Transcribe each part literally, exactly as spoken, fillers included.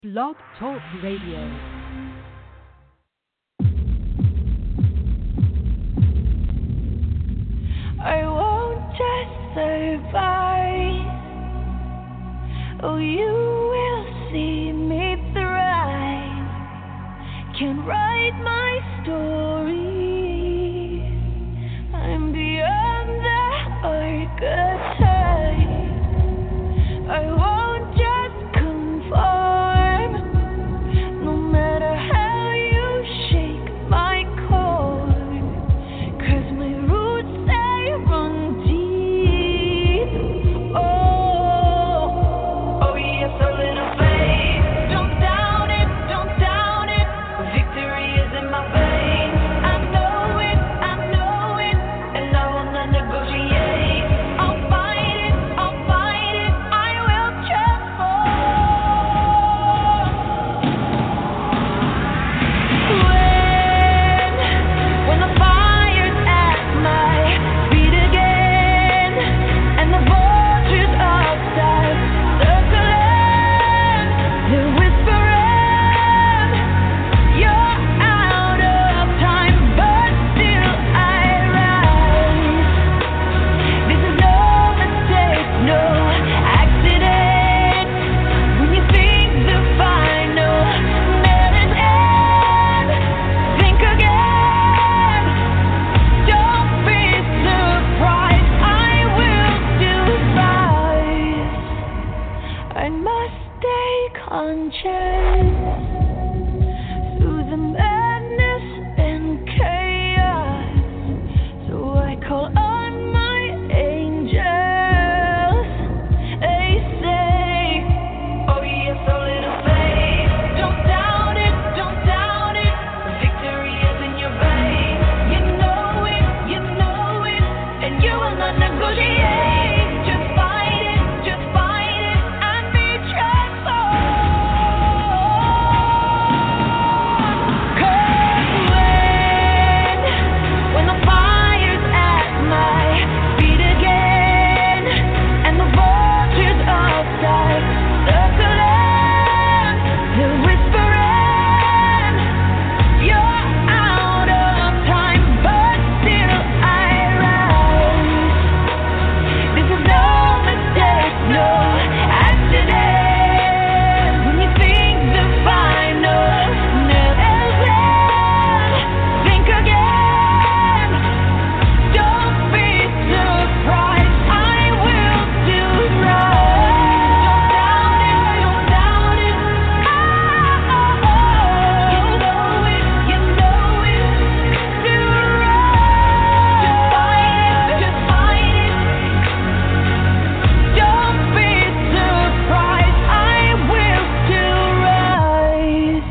Blog Talk Radio. I won't just survive. Oh, you will see me thrive. Can write my story. I'm beyond the archetype. I won't just conform. No matter how you shake my core. 'Cause my roots, they run deep. Oh, oh yes, a little faith. Don't doubt it, don't doubt it. Victory is in my veins. I know it, I know it. And I will not negotiate. I'll fight it, I'll fight it. I will transform. When, when the fire's at my feet again, and the vultures outside circling, they're whispering, you're out of time, but still I rise. This is no mistake, no accident. When you think the final nail is in, think again. Don't be surprised, I will do rise. I must stay conscious through the madness and chaos. So I call on my angels. They say, oh yes, a little faith. Don't doubt it, don't doubt it. Victory is in your veins. You know it, you know it. And you will not negotiate. Just fight it, just fight it, and be transformed. 'Cause when, when the fire's at my feet again, and the vultures outside circling, they're whispering, you're out of time, but still I rise. This is no mistake, no accident. When you think the final nail is in, think again. Don't be surprised, I will do right. Don't doubt it, don't doubt it. You know it, you know it. Do right. Just fight it, just fight it. Don't be surprised, I will do right.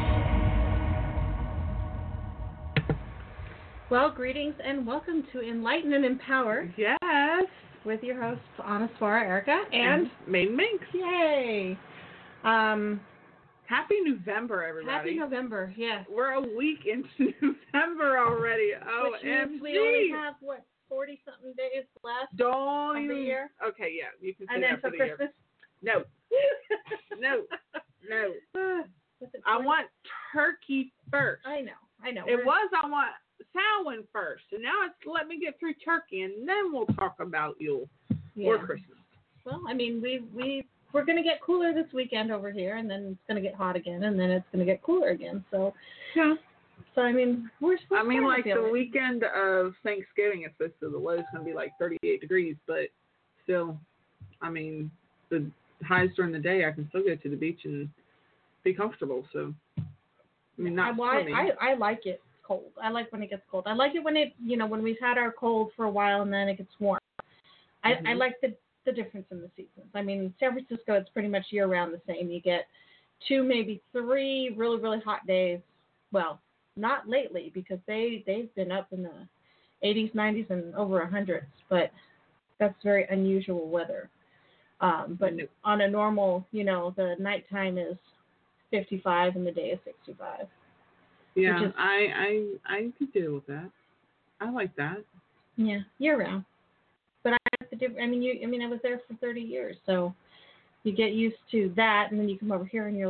Well, greetings and welcome to Enlighten and Empower Yes. with your hosts, Anna Swara, Erica, and Main Minx. yay! Um, Happy November, everybody. happy November, yes. We're a week into November already. Which means O M we only G. have, what, forty-something days left? Don't of the even. year? Okay, yeah, you can say And then that for for the year. Christmas? No, no, no. Was it I forty? want turkey first. I know, I know. It We're- was I want Samhain first, and now it's let me get through turkey, and then we'll talk about Yule yeah. or Christmas. Well, I mean, we, we, we're going to get cooler this weekend over here, and then it's going to get hot again, and then it's going to get cooler again. So, Yeah. so I mean, we're, we're I mean, starting to like feel the it. weekend of Thanksgiving, it's supposed to the low's going to be like thirty-eight degrees, but still, I mean, the highs during the day, I can still go to the beach and be comfortable. So, I mean, not I, well, I, swimming. I, I like it cold. I like when it gets cold. I like it when it, you know, when we've had our cold for a while and then it gets warm. I, Mhm. I like the, the difference in the seasons. I mean, San Francisco, it's pretty much year round the same. You get two, maybe three really, really hot days. Well, not lately because they, they've been up in the eighties, nineties, and over hundreds, but that's very unusual weather. Um, but No. on a normal, you know, the nighttime is fifty-five and the day is sixty-five. Yeah, is- I, I I could deal with that. I like that. Yeah, year round. But I have to do. I mean, you. I mean, I was there for thirty years, so you get used to that, and then you come over here and you're like, oh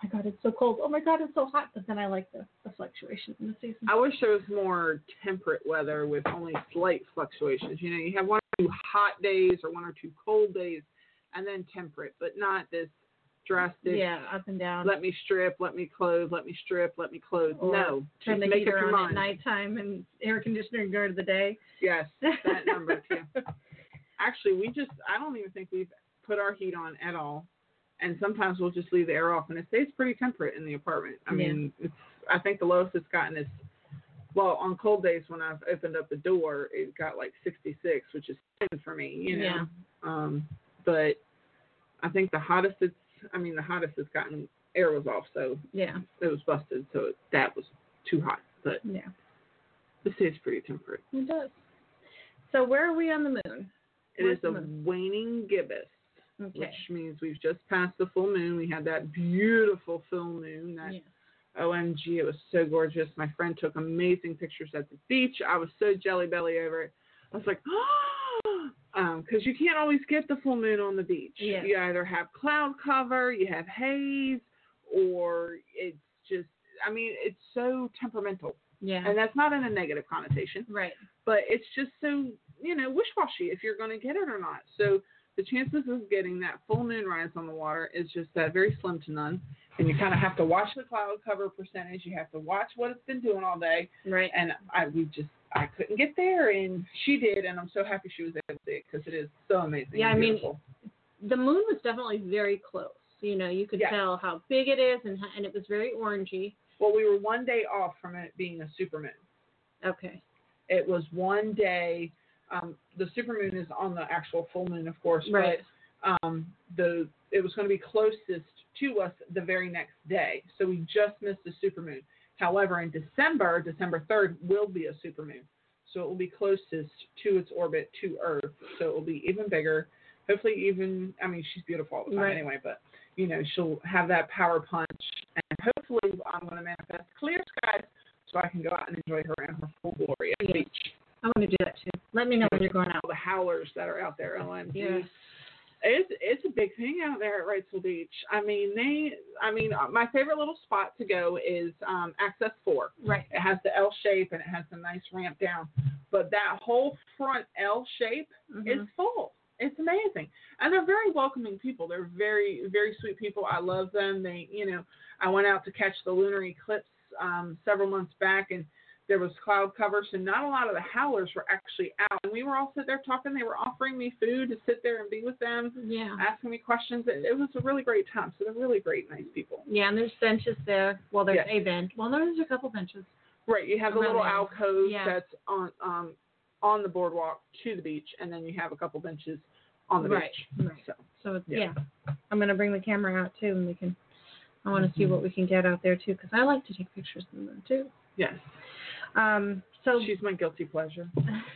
my God, it's so cold. Oh my God, it's so hot. But then I like the, the fluctuation in the season. I wish there was more temperate weather with only slight fluctuations. You know, you have one or two hot days or one or two cold days, and then temperate, but not this drastic. Yeah, up and down. Let me strip, let me close, let me strip, let me close. Or no, turn the just make up heater your on mind. at nighttime and air conditioner during the day. Yes, that number too. Actually, we just, I don't even think we've put our heat on at all. And sometimes we'll just leave the air off, and it stays pretty temperate in the apartment. I mean, Yeah. it's, I think the lowest it's gotten is, well, on cold days when I've opened up the door, it got like sixty-six, which is fine for me, you know. Yeah. Um, but I think the hottest it's, I mean, the hottest it's gotten, air was off, so Yeah. it was busted, so it, that was too hot. But Yeah. it stays pretty temperate. It does. So where are we on the moon? It Where's is the a moon? waning gibbous. Okay. Which means we've just passed the full moon. We had that beautiful full moon. That Yeah. O M G, it was so gorgeous. My friend took amazing pictures at the beach. I was so jelly belly over it. I was like, oh, um, because you can't always get the full moon on the beach. Yeah. You either have cloud cover, you have haze, or it's just, I mean, it's so temperamental. Yeah. And that's not in a negative connotation, Right. but it's just so, you know, wish-washy if you're going to get it or not. So the chances of getting that full moon rise on the water is just that very slim to none. And you kind of have to watch the cloud cover percentage. You have to watch what it's been doing all day. Right. And I we just, I couldn't get there, and she did, and I'm so happy she was able to see it because it is so amazing. Yeah, and I mean, beautiful. the moon was definitely very close. You know, you could Yeah. tell how big it is, and and it was very orangey. Well, we were one day off from it being a supermoon. Okay. It was one day. Um, the supermoon is on the actual full moon, of course, Right. but um, the it was going to be closest to us the very next day. So we just missed the supermoon. However, in December, December third will be a supermoon. So it will be closest to its orbit to Earth. So it will be even bigger. Hopefully even, I mean, she's beautiful all the time Right. anyway, but, you know, she'll have that power punch. And hopefully I'm going to manifest clear skies so I can go out and enjoy her in her full glory at the Yes. beach. I want to do that too. Let me know when you're going out. All the howlers that are out there, O M G. Yes. It's it's a big thing out there at Wrightsville Beach. I mean, they. I mean, my favorite little spot to go is um, Access Four. Right. It has the L shape and it has a nice ramp down, but that whole front L shape Mhm. is full. It's amazing, and they're very welcoming people. They're very very sweet people. I love them. They, you know, I went out to catch the lunar eclipse um, several months back, and there was cloud cover, so not a lot of the howlers were actually out. And we were all sitting there talking. They were offering me food to sit there and be with them, Yeah. asking me questions. It, it was a really great time. So they're really great, nice people. Yeah, and there's benches there. Well, there's Yes. a bench. Well, there's a couple benches. Right. You have a Around little there. alcove Yeah. that's on um, on the boardwalk to the beach, and then you have a couple benches on the Right. beach. Right. So So it's, Yeah. yeah. I'm gonna bring the camera out too, and we can. I want to see Mhm. what we can get out there too, because I like to take pictures of them too. yes, Um. So she's my guilty pleasure.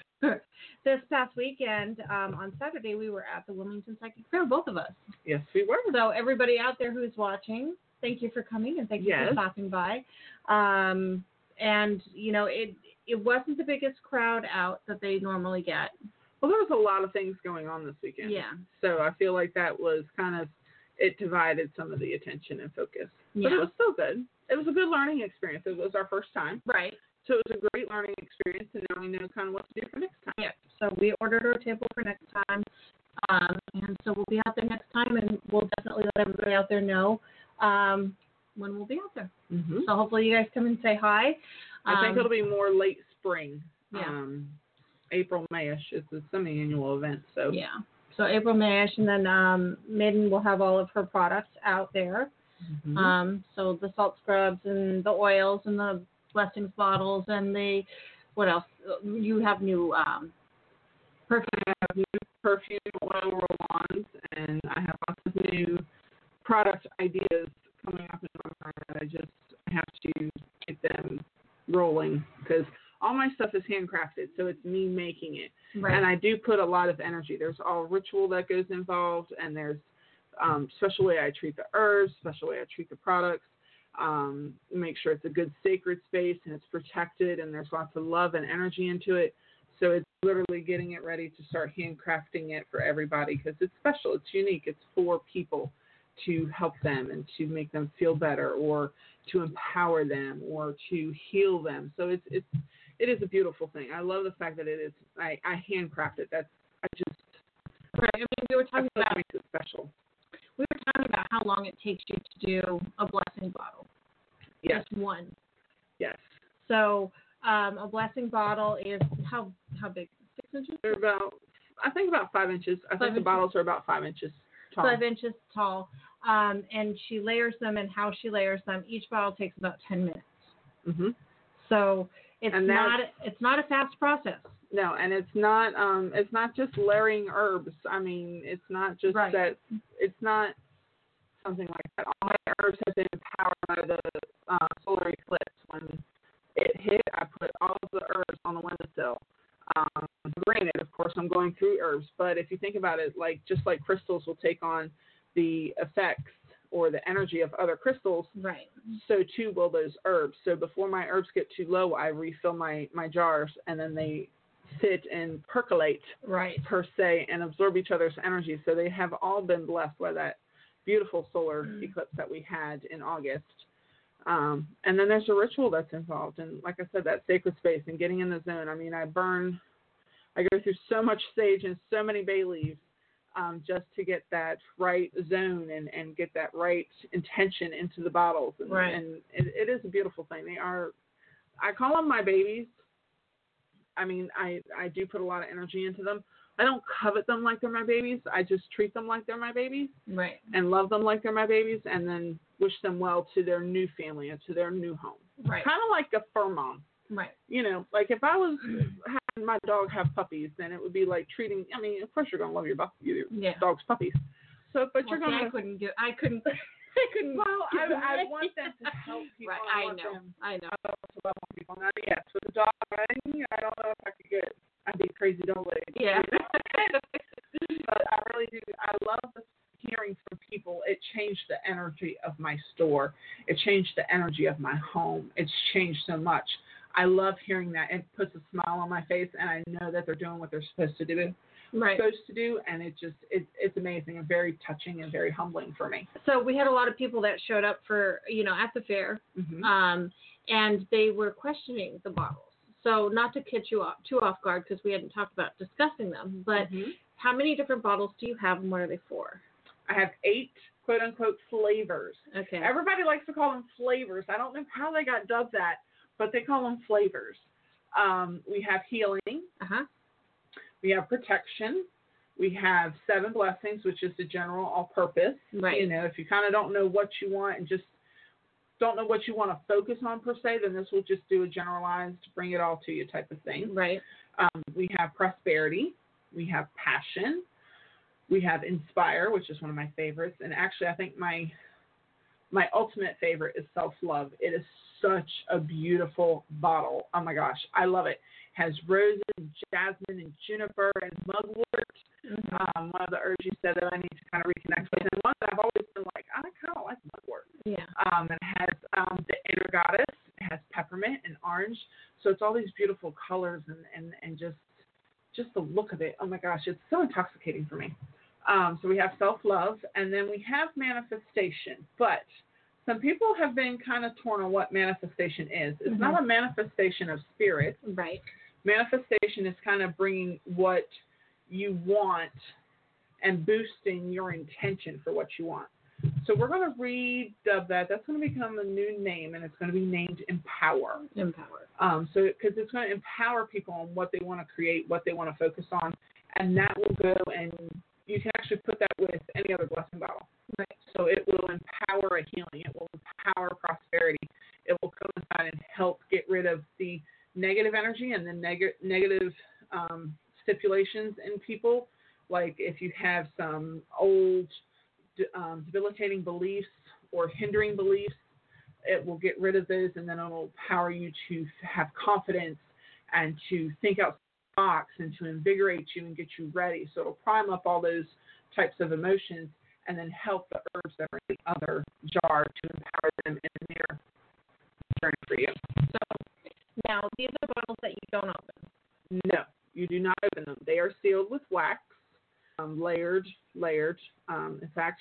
this past weekend, um, on Saturday, we were at the Wilmington Psychic Fair, both of us. Yes, we were. So everybody out there who's watching, thank you for coming and thank you Yes. for stopping by. Um, and you know, it it wasn't the biggest crowd out that they normally get. Well, there was a lot of things going on this weekend. Yeah. So I feel like that was kind of, it divided some of the attention and focus. But Yeah. it was still good. It was a good learning experience. It was our first time. Right. So it was a great learning experience, and now we know kind of what to do for next time. Yeah. So we ordered our table for next time. Um, and so we'll be out there next time, and we'll definitely let everybody out there know um, when we'll be out there. Mm-hmm. So hopefully you guys come and say hi. I think Um, it'll be more late spring. Yeah. Um, April, Mayish. It's a semi-annual event. So Yeah. So April, Mayish, and then um, Midden will have all of her products out there. Mhm. Um, so the salt scrubs and the oils and the blessings bottles and the, what else? You have new um, perfume. I have new perfume, oil roll-ons, and I have lots of new product ideas coming up in November that I just have to get them rolling because all my stuff is handcrafted, so it's me making it. Right. And I do put a lot of energy. There's all ritual that goes involved, and there's um, special way I treat the herbs, special way I treat the products, um, make sure it's a good sacred space and it's protected, and there's lots of love and energy into it. So it's literally getting it ready to start handcrafting it for everybody because it's special, it's unique, it's for people. to help them and to make them feel better, or to empower them, or to heal them. So it's it's it is a beautiful thing. I love the fact that it is. I, I handcraft it. That's I just Right. I mean, we were talking that about makes it special. we were talking about how long it takes you to do a blessing bottle. Yes. Just one. Yes. So um, a blessing bottle is how how big? Six inches. They're about I think about five inches. I Five think inches. the bottles are about five inches tall. Five inches tall. Um, and she layers them, and how she layers them. Each bottle takes about ten minutes. Mhm. So it's And not that's- it's not a fast process. No, and it's not um it's not just layering herbs. I mean, it's not just Right. that it's not something like that. All my herbs have been empowered by the uh, solar eclipse. When it hit, I put all of the herbs on the windowsill. Um, granted, of course, I'm going through herbs, but if you think about it, like just like crystals will take on the effects or the energy of other crystals, Right. so too will those herbs. So before my herbs get too low, I refill my, my jars, and then they sit and percolate, Right. per se, and absorb each other's energy. So they have all been blessed by that beautiful solar Mm. eclipse that we had in August. Um, and then there's a ritual that's involved. And like I said, that sacred space and getting in the zone. I mean, I burn, I go through so much sage and so many bay leaves um, just to get that right zone and, and get that right intention into the bottles. And, Right. and it, it is a beautiful thing. They are, I call them my babies. I mean, I, I do put a lot of energy into them. I don't covet them like they're my babies. I just treat them like they're my babies Right. and love them like they're my babies, and then wish them well to their new family and to their new home. Right. Kind of like a fur mom. Right. You know, like if I was having my dog have puppies, then it would be like treating, I mean, of course you're going to love your, buff, your Yeah. dog's puppies. So, but Well, you're see, going I to, couldn't do. I couldn't. I couldn't. well, do I, I it. want them to help people. Right. I I want know. them I know. I want to love people. Now, yes, with the dog, I, I don't know if I could get, I'd be a crazy dog lady. Yeah. But I really do. I love the hearing from people. It changed the energy of my store. It changed the energy of my home. It's changed so much. I love hearing that. It puts a smile on my face, and I know that they're doing what they're supposed to do. Right. Supposed to do, and it just it, it's amazing and very touching and very humbling for me. So we had a lot of people that showed up for you know at the fair, Mm-hmm. um, and they were questioning the bottles. So not to catch you off too off guard because we hadn't talked about discussing them, but Mhm. how many different bottles do you have, and what are they for? I have eight quote unquote flavors. Okay. Everybody likes to call them flavors. I don't know how they got dubbed that, but they call them flavors. Um, we have healing. Uh huh. We have protection. We have seven blessings, which is the general all-purpose. Right. You know, if you kind of don't know what you want and just don't know what you want to focus on per se, then this will just do a generalized, bring it all to you type of thing. Right. Um, we have prosperity. We have passion. We have inspire, which is one of my favorites. And actually, I think my my ultimate favorite is self-love. It is such a beautiful bottle. Oh my gosh, I love it. It has roses, jasmine, and juniper, and mugwort. Mm-hmm. Um, one of the herbs you said that I need to kind of reconnect with, and one that I've always been like, I kind of like mugwort. Yeah. Um, it has um, the inner goddess. It has peppermint and orange. So it's all these beautiful colors and, and, and just just the look of it. Oh my gosh, it's so intoxicating for me. Um, so we have self-love, and then we have manifestation. But some people have been kind of torn on what manifestation is. It's Mm-hmm. not a manifestation of spirit. Right. Manifestation is kind of bringing what you want and boosting your intention for what you want. So we're going to redub that. That's going to become a new name, and it's going to be named Empower. Empower. Um, so because it's going to empower people on what they want to create, what they want to focus on, and that will go, and you can actually put that with any other blessing bottle. Right. So it will empower a healing. It will empower prosperity. It will coincide and help get rid of the negative energy and the neg- negative um, stipulations in people. Like if you have some old um, debilitating beliefs or hindering beliefs, it will get rid of those, and then it will empower you to have confidence and to think outside the box and to invigorate you and get you ready. So it'll prime up all those types of emotions and then help the herbs that are in the other jar to empower them in their journey for you. So now these are bottles that you don't open. No, you do not open them. They are sealed with wax, um, layered, layered. Um, in fact,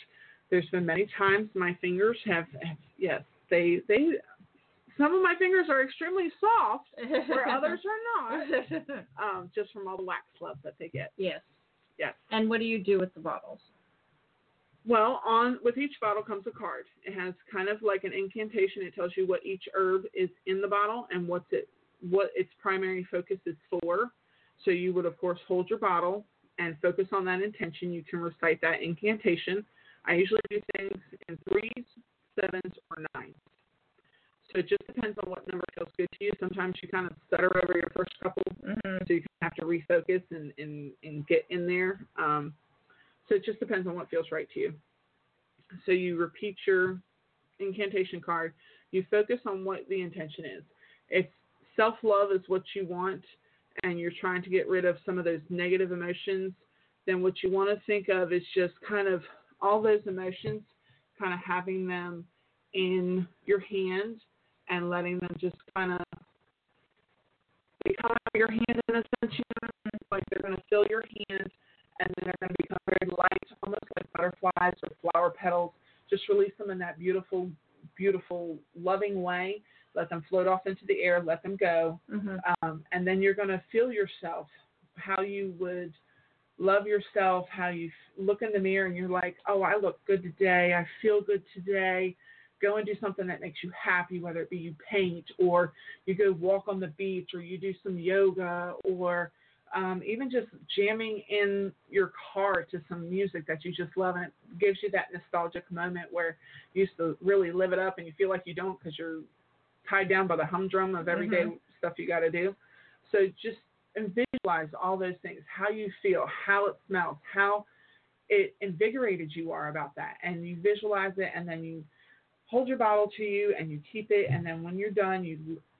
There's been many times my fingers have, have yes, they they some of my fingers are extremely soft, where others are not, um, just from all the wax love that they get. Yes. Yes. And what do you do with the bottles? Well, on with each bottle comes a card. It has kind of like an incantation. It tells you what each herb is in the bottle and what's it what its primary focus is for. So you would, of course, hold your bottle and focus on that intention. You can recite that incantation. I usually do things in threes, sevens, or nines. So it just depends on what number feels good to you. Sometimes you kind of stutter over your first couple, Mm-hmm. so you have to refocus and, and, and get in there. Um, so it just depends on what feels right to you. So you repeat your incantation card. You focus on what the intention is. If self-love is what you want and you're trying to get rid of some of those negative emotions, then what you want to think of is just kind of all those emotions, kind of having them in your hand and letting them just kind of become your hand in a sense. You know, like they're going to fill your hand and then they're going to become very light, almost like butterflies or flower petals. Just release them in that beautiful, beautiful, loving way. Let them float off into the air. Let them go. Mm-hmm. Um, and then you're going to feel yourself, how you would love yourself, how you look in the mirror and you're like, oh, I look good today. I feel good today. Go and do something that makes you happy, whether it be you paint or you go walk on the beach or you do some yoga or um, even just jamming in your car to some music that you just love. And it gives you that nostalgic moment where you used to really live it up and you feel like you don't because you're tied down by the humdrum of everyday Mm-hmm. stuff you got to do. So just and visualize all those things, how you feel, how it smells, how it invigorated you are about that. And you visualize it and then you hold your bottle to you and you keep it. And then when you're done, you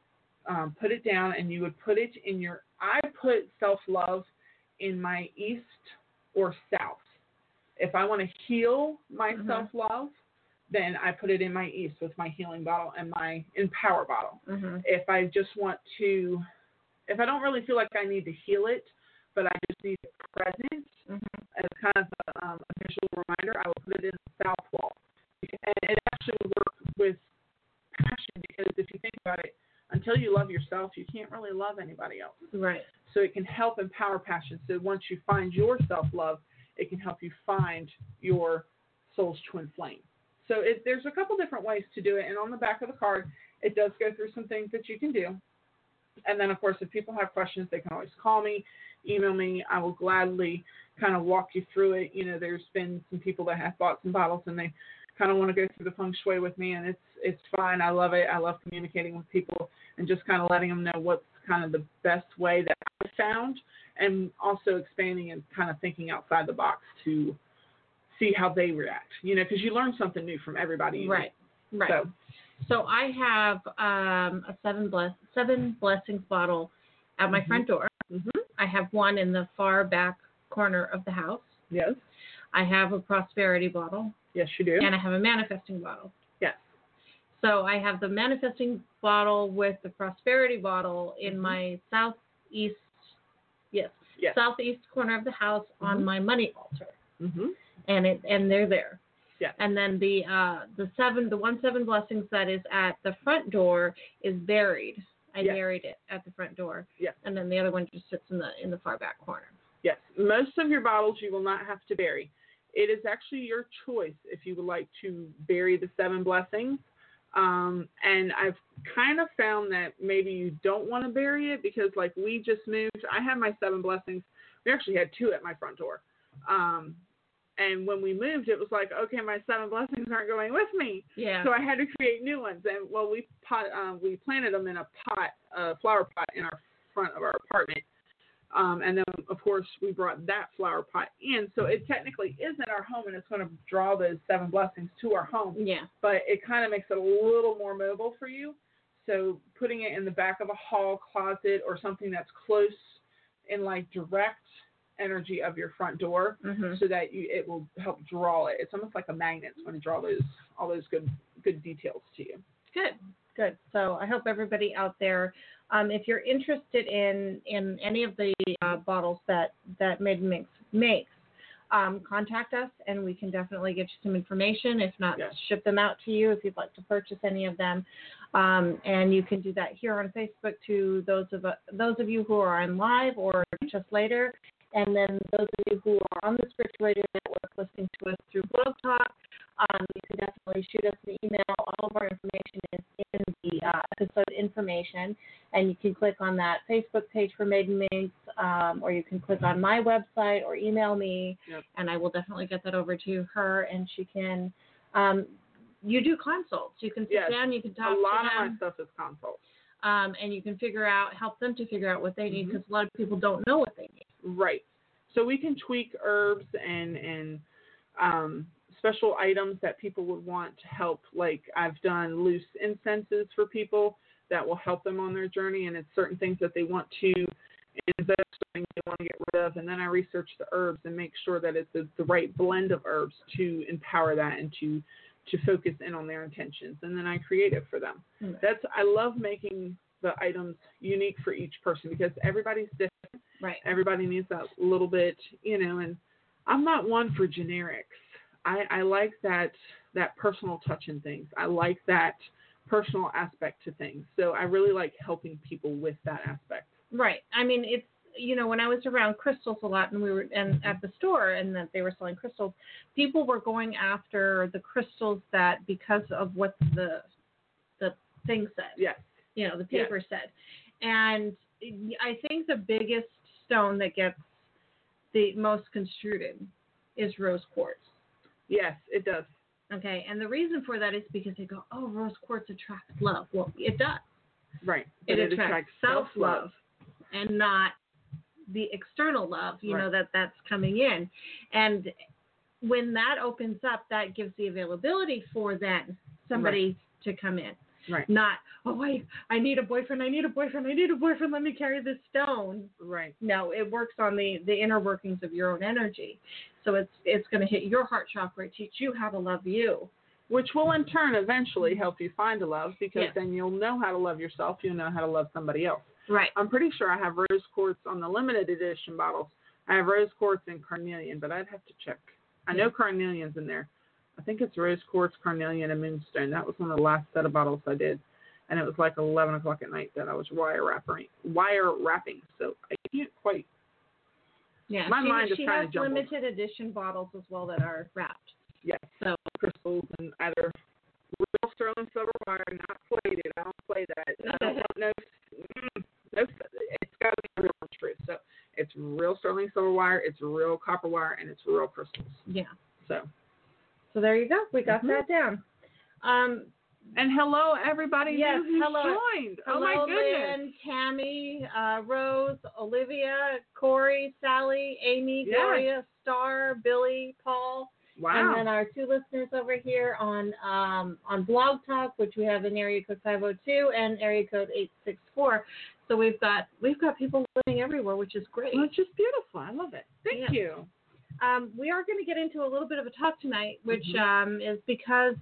um, put it down and you would put it in your, I put self-love in my east or south. If I want to heal my Mm-hmm. self-love, then I put it in my east with my healing bottle and my Empower bottle. Mm-hmm. If I just want to, if I don't really feel like I need to heal it, but I just need it present Mm-hmm. as kind of a, um, a visual reminder, I will put it in the south wall. And it actually will work with passion because if you think about it, until you love yourself, you can't really love anybody else. Right. So it can help empower passion. So once you find your self-love, it can help you find your soul's twin flame. So it, there's a couple different ways to do it. And on the back of the card, it does go through some things that you can do. And then, of course, if people have questions, they can always call me, email me. I will gladly kind of walk you through it. You know, there's been some people that have bought some bottles and they kind of want to go through the feng shui with me, and it's it's fine. I love it. I love communicating with people and just kind of letting them know what's kind of the best way that I found, and also expanding and kind of thinking outside the box to see how they react. You know, because you learn something new from everybody. You Right. meet. Right. So, So I have um, a seven bless seven blessings bottle at my Mhm. front door. hmm I have one in the far back corner of the house. yes, I have a prosperity bottle, yes, you do. and I have a manifesting bottle. Yes. So I have the manifesting bottle with the prosperity bottle in Mhm. my southeast, yes, Yes. southeast corner of the house on Mhm. my money altar, hmm and it and they're there. Yes. And then the uh, the seven the one seven blessings that is at the front door is buried. I Yes. buried it at the front door. Yes. And then the other one just sits in the in the far back corner. Yes, most of your bottles you will not have to bury. It is actually your choice if you would like to bury the seven blessings. Um, and I've kind of found that maybe you don't want to bury it because, like, we just moved. I have my seven blessings. We actually had two at my front door. Um, and when we moved, it was like, okay, my seven blessings aren't going with me. Yeah. So I had to create new ones. And, well, we pot, um, we planted them in a pot, a flower pot in our front of our apartment. Um, and then, of course, we brought that flower pot in. So it technically is in our home, and it's going to draw those seven blessings to our home. Yeah. But it kind of makes it a little more mobile for you. So putting it in the back of a hall closet or something that's close in, like, direct energy of your front door, Mhm. so that you it will help draw it. It's almost like a magnet. It's going to draw those all those good good details to you. Good. Good. So I hope everybody out there, um, if you're interested in in any of the uh, bottles that that Mid Mix makes, um, contact us, and we can definitely get you some information. If not, Yes. ship them out to you if you'd like to purchase any of them. Um, and you can do that here on Facebook to those of uh, those of you who are on live or just later. And then those of you who are on the Spiritual Radio Network listening to us through Blog Talk, um, you can definitely shoot us an email. All of our information is in the uh, episode information, and you can click on that Facebook page for Maiden Mates, um, or you can click on my website or email me, Yep. and I will definitely get that over to her, and she can. Um, you do consults. You can sit Yes. down. You can A talk lot to of them. my stuff is consults. Um, and you can figure out, help them to figure out what they need, Mhm. because a lot of people don't know what they need. Right. So we can tweak herbs and and um, special items that people would want to help. Like I've done loose incenses for people that will help them on their journey, and it's certain things that they want to invest in, they want to get rid of, and then I research the herbs and make sure that it's the, the right blend of herbs to empower that and to to focus in on their intentions, and then I create it for them. Mm. That's I love making the items unique for each person because everybody's different. Right. Everybody needs that little bit, you know, and I'm not one for generics. I, I like that that personal touch in things. I like that personal aspect to things. So I really like helping people with that aspect. Right. I mean, it's, you know, when I was around crystals a lot and we were and at the store and that they were selling crystals, people were going after the crystals that because of what the the thing said. Yes. You know, the paper said. And I think the biggest stone that gets the most construed is rose quartz. Yes, it does. Okay, and the reason for that is because they go, oh, rose quartz attracts love. Well, it does. Right. It, But attracts, self-love and not the external love, you Right. know, that that's coming in. And when that opens up, that gives the availability for then somebody to come in. Right. Not, oh, wait, I need a boyfriend, I need a boyfriend, I need a boyfriend, let me carry this stone. Right. No, it works on the, the inner workings of your own energy. So it's it's going to hit your heart chakra, teach you how to love you. Which will in turn eventually help you find a love because Yes. then you'll know how to love yourself. You'll know how to love somebody else. Right. I'm pretty sure I have rose quartz on the limited edition bottles. I have rose quartz and carnelian, but I'd have to check. I know carnelian's in there. I think it's rose quartz, carnelian, and moonstone. That was one of the last set of bottles I did. And it was like eleven o'clock at night that I was wire wrapping. Wire wrapping. So I can't quite. Yeah. My she, mind is she kinda has jumbled. limited edition bottles as well that are wrapped. Yes. So Crystals and either real sterling silver wire, not plated. I don't play that. I don't want no. Mm, no it's got to be real and true. So it's real sterling silver wire, it's real copper wire, and it's real crystals. yeah. So. So there you go. We got Mhm. that down. Um, And hello, everybody Yes, who hello. joined. hello, oh, my goodness. Lynn, Tammy, uh, Rose, Olivia, Corey, Sally, Amy, Yes. Gloria, Star, Billy, Paul. Wow. And then our two listeners over here on um, on Blog Talk, which we have in area code five oh two and area code eight six four. So we've got we've got people living everywhere, which is great. Well, it's just beautiful. I love it. Thank Yeah. you. Um, we are going to get into a little bit of a talk tonight, which Mhm. um, is because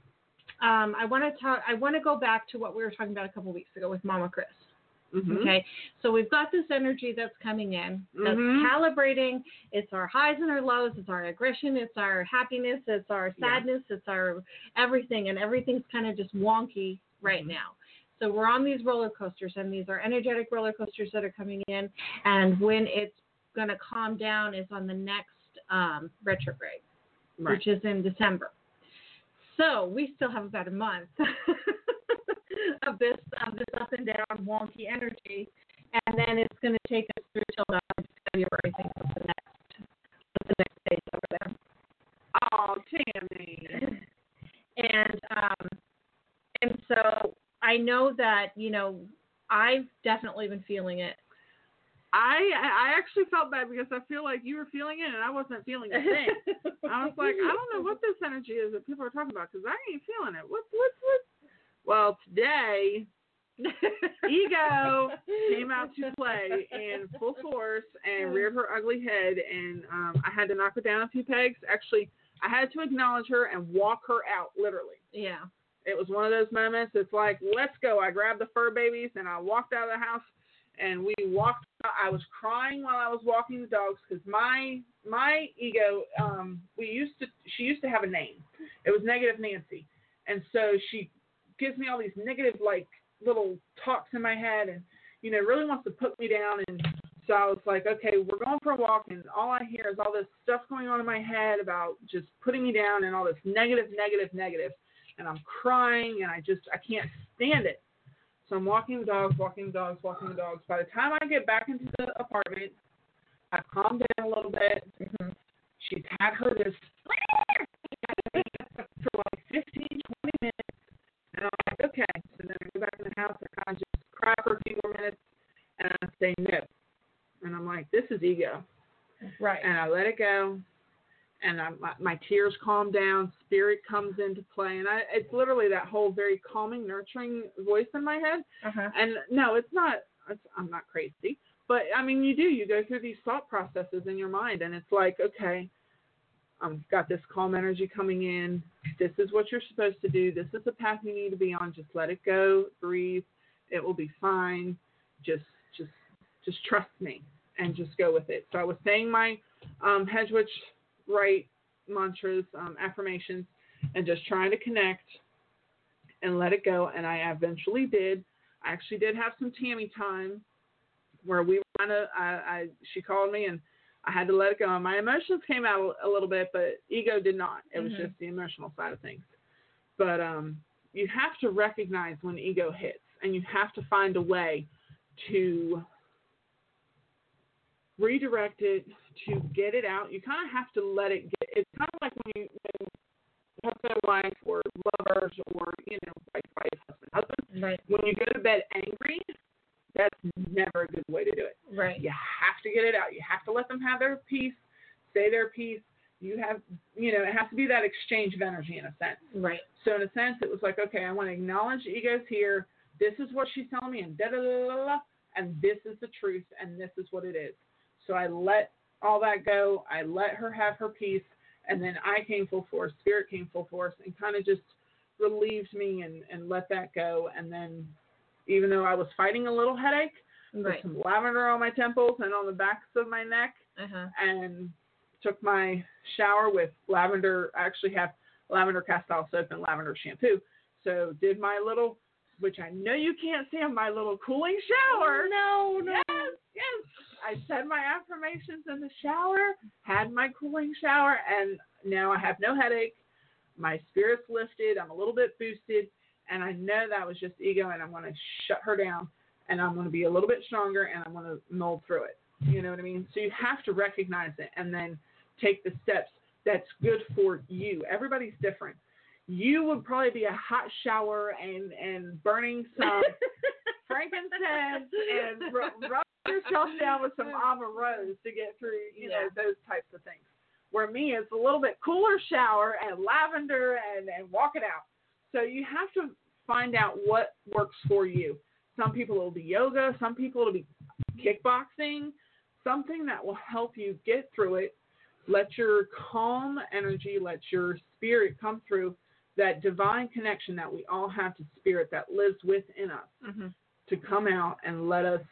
um, I want to talk. I want to go back to what we were talking about a couple weeks ago with Mama Chris. Mm-hmm. Okay, so we've got this energy that's coming in, that's Mhm. calibrating. It's our highs and our lows. It's our aggression. It's our happiness. It's our Yeah. sadness. It's our everything, and everything's kind of just wonky right Mhm. now. So we're on these roller coasters, and these are energetic roller coasters that are coming in. And when it's going to calm down is on the next um, retrograde, Right. which is in December. So we still have about a month of this of this up and down wonky energy, and then it's going to take us through till uh, February. I think what's the next what's the next phase over there. Oh, Tammy. And um, and so I know that you know I've definitely been feeling it. I I actually felt bad because I feel like you were feeling it and I wasn't feeling a thing. I was like, I don't know what this energy is that people are talking about because I ain't feeling it. What's what's what? Well, today, ego came out to play in full force and reared her ugly head, and um, I had to knock her down a few pegs. Actually, I had to acknowledge her and walk her out, literally. Yeah. It was one of those moments. It's like, let's go. I grabbed the fur babies and I walked out of the house, and we walked. I was crying while I was walking the dogs because my my ego. Um, we used to. She used to have a name. It was Negative Nancy, and so she gives me all these negative like little talks in my head, and you know really wants to put me down. And so I was like, okay, we're going for a walk, and all I hear is all this stuff going on in my head about just putting me down and all this negative, negative, negative, and I'm crying, and I just I can't stand it. So I'm walking the dogs, walking the dogs, walking the dogs. By the time I get back into the apartment, I calm down a little bit. Mm-hmm. She's had her this for like fifteen, twenty minutes. And I'm like, okay. So then I go back in the house. I kind of just cry for a few more minutes. And I say no. And I'm like, this is ego. Right. And I let it go. And I, my, my tears calm down. Spirit comes into play. And I, it's literally that whole very calming, nurturing voice in my head. Uh-huh. And no, it's not, it's, I'm not crazy. But, I mean, you do. You go through these thought processes in your mind. And it's like, okay, I've got this calm energy coming in. This is what you're supposed to do. This is the path you need to be on. Just let it go. Breathe. It will be fine. Just, just, just trust me and just go with it. So I was saying my um, Hedgewitch Right mantras, um, affirmations, and just trying to connect and let it go. And I eventually did. I actually did have some Tammy time where we were kind of, I, I, she called me and I had to let it go. And my emotions came out a, a little bit, but ego did not. It was Mm-hmm. just the emotional side of things. But um, you have to recognize when ego hits, and you have to find a way to redirect it, to get it out. You kind of have to let it get. It's kind of like when you, when husband and wife or lovers or, you know, wife, wife, husband, husband. Right. When you go to bed angry, that's never a good way to do it. Right. You have to get it out. You have to let them have their peace, say their piece. You have, you know, it has to be that exchange of energy in a sense. Right. So in a sense, it was like, okay, I want to acknowledge ego's here. This is what she's telling me, and da da da da da, and this is the truth, and this is what it is. So I let all that go. I let her have her peace, and then I came full force. Spirit came full force and kind of just relieved me and, and let that go. And then even though I was fighting a little headache, Right. put some lavender on my temples and on the backs of my neck, Uh-huh. and took my shower with lavender. I actually have lavender castile soap and lavender shampoo. So did my little, which I know you can't see, my little cooling shower. No, no. Yes, yes. I said my affirmations in the shower, had my cooling shower, and now I have no headache. My spirit's lifted. I'm a little bit boosted, and I know that was just ego, and I'm going to shut her down, and I'm going to be a little bit stronger, and I'm going to mold through it. You know what I mean? So you have to recognize it and then take the steps that's good for you. Everybody's different. You would probably be a hot shower and, and burning some frankincense and rub, rub yourself down with some Amarose to get through, you know, Yeah. those types of things. Where me, it's a little bit cooler shower and lavender and, and walk it out. So you have to find out what works for you. Some people it will be yoga. Some people it will be kickboxing. Something that will help you get through it. Let your calm energy, let your spirit come through, that divine connection that we all have to spirit that lives within us, Mm-hmm. to come out and let us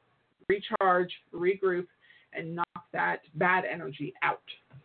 recharge, regroup, and knock that bad energy out.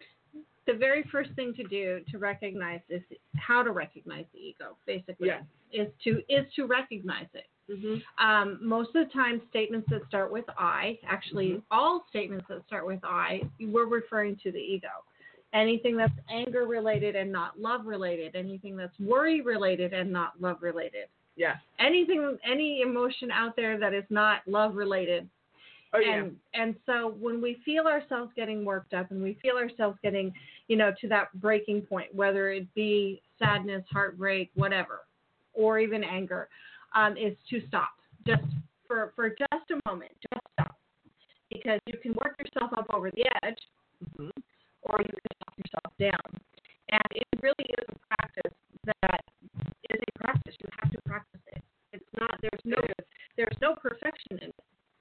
The very first thing to do to recognize is how to recognize the ego, basically, Yes. is to is to recognize it. Mm-hmm. Um, most of the time, statements that start with I, actually Mhm. all statements that start with I, we're referring to the ego. Anything that's anger related and not love related, anything that's worry related and not love related, Yes. anything, any emotion out there that is not love related. Oh, yeah. And and so when we feel ourselves getting worked up and we feel ourselves getting, you know, to that breaking point, whether it be sadness, heartbreak, whatever, or even anger, um, is to stop. Just for, for just a moment, just stop. Because you can work yourself up over the edge, Mm-hmm. or you can knock yourself down. And it really is a practice that is a practice. You have to practice it. It's not, there's no, there's no perfection in it.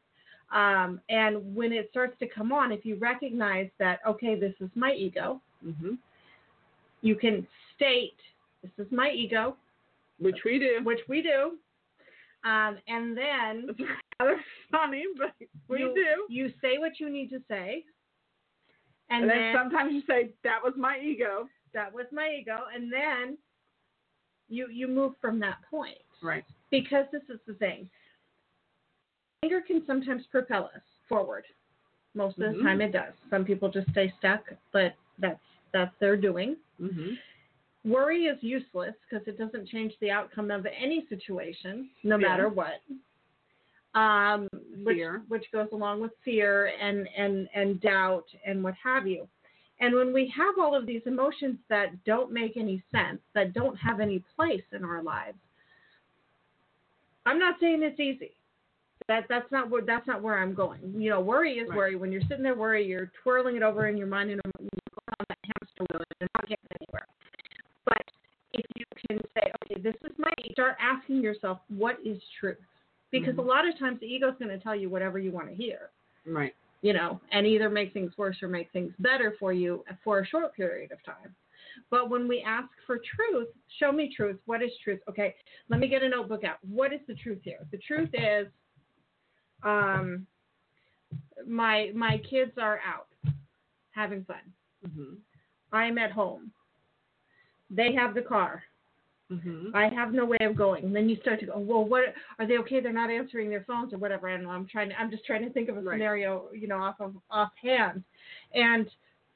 Um, and when it starts to come on, if you recognize that, okay, this is my ego, Mm-hmm. you can state, this is my ego, Which we do. which we do. Um, and then rather funny, but we you, do. You say what you need to say. And, And then, then sometimes you say, that was my ego. that was my ego. And then you you move from that point. Right. Because this is the thing. Anger can sometimes propel us forward. Most of the Mhm. time it does. Some people just stay stuck, but that's that's their doing. Mm-hmm. Worry is useless because it doesn't change the outcome of any situation, no Yeah. matter what. Um, which, Fear. which goes along with fear and, and, and doubt and what have you. And when we have all of these emotions that don't make any sense, that don't have any place in our lives, I'm not saying it's easy. That that's not where that's not where I'm going. You know, worry is Right. worry. When you're sitting there worry, you're twirling it over in your mind and you're going on that hamster wheel and you're not getting anywhere. But if you can say, okay, this is my, start asking yourself, what is truth? Because Mhm. a lot of times the ego is going to tell you whatever you want to hear, Right. you know, and either make things worse or make things better for you for a short period of time. But when we ask for truth, show me truth. What is truth? Okay, let me get a notebook out. What is the truth here? The truth is, um, my my kids are out having fun. Mm-hmm. I'm at home. They have the car. Mm-hmm. I have no way of going. And then you start to go, well, what are they okay? They're not answering their phones or whatever. I don't know. I'm trying to, I'm just trying to think of a Right. scenario, you know, off of offhand, and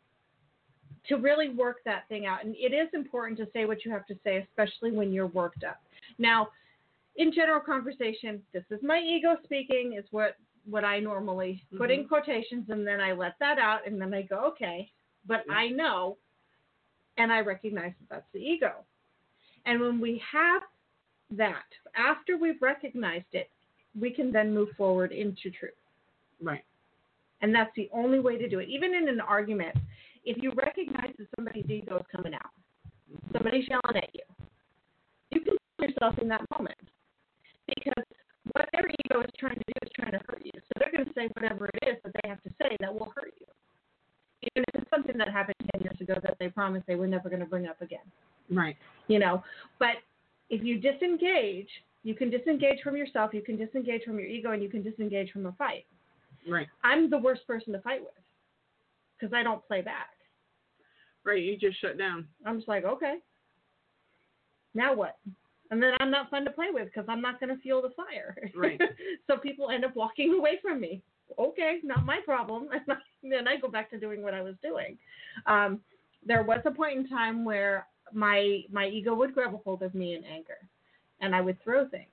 to really work that thing out. And it is important to say what you have to say, especially when you're worked up. Now, in general conversation, this is my ego speaking, is what what I normally put in Mhm. quotations, and then I let that out, and then I go, okay, but Yeah. I know, and I recognize that that's the ego. And when we have that, after we've recognized it, we can then move forward into truth. Right. And that's the only way to do it. Even in an argument, if you recognize that somebody's ego is coming out, somebody's yelling at you, you can put yourself in that moment. Because what their ego is trying to do is trying to hurt you. So they're going to say whatever it is that they have to say that will hurt you. Even if it's something that happened ten years ago that they promised they were never going to bring up again. Right. You know, but if you disengage, you can disengage from yourself, you can disengage from your ego, and you can disengage from a fight. Right. I'm the worst person to fight with because I don't play back. Right. You just shut down. I'm just like, okay, now what? And then I'm not fun to play with because I'm not going to fuel the fire. Right. So people end up walking away from me. Okay, not my problem. And then I go back to doing what I was doing. Um, there was a point in time where my my ego would grab a hold of me in anger, and I would throw things.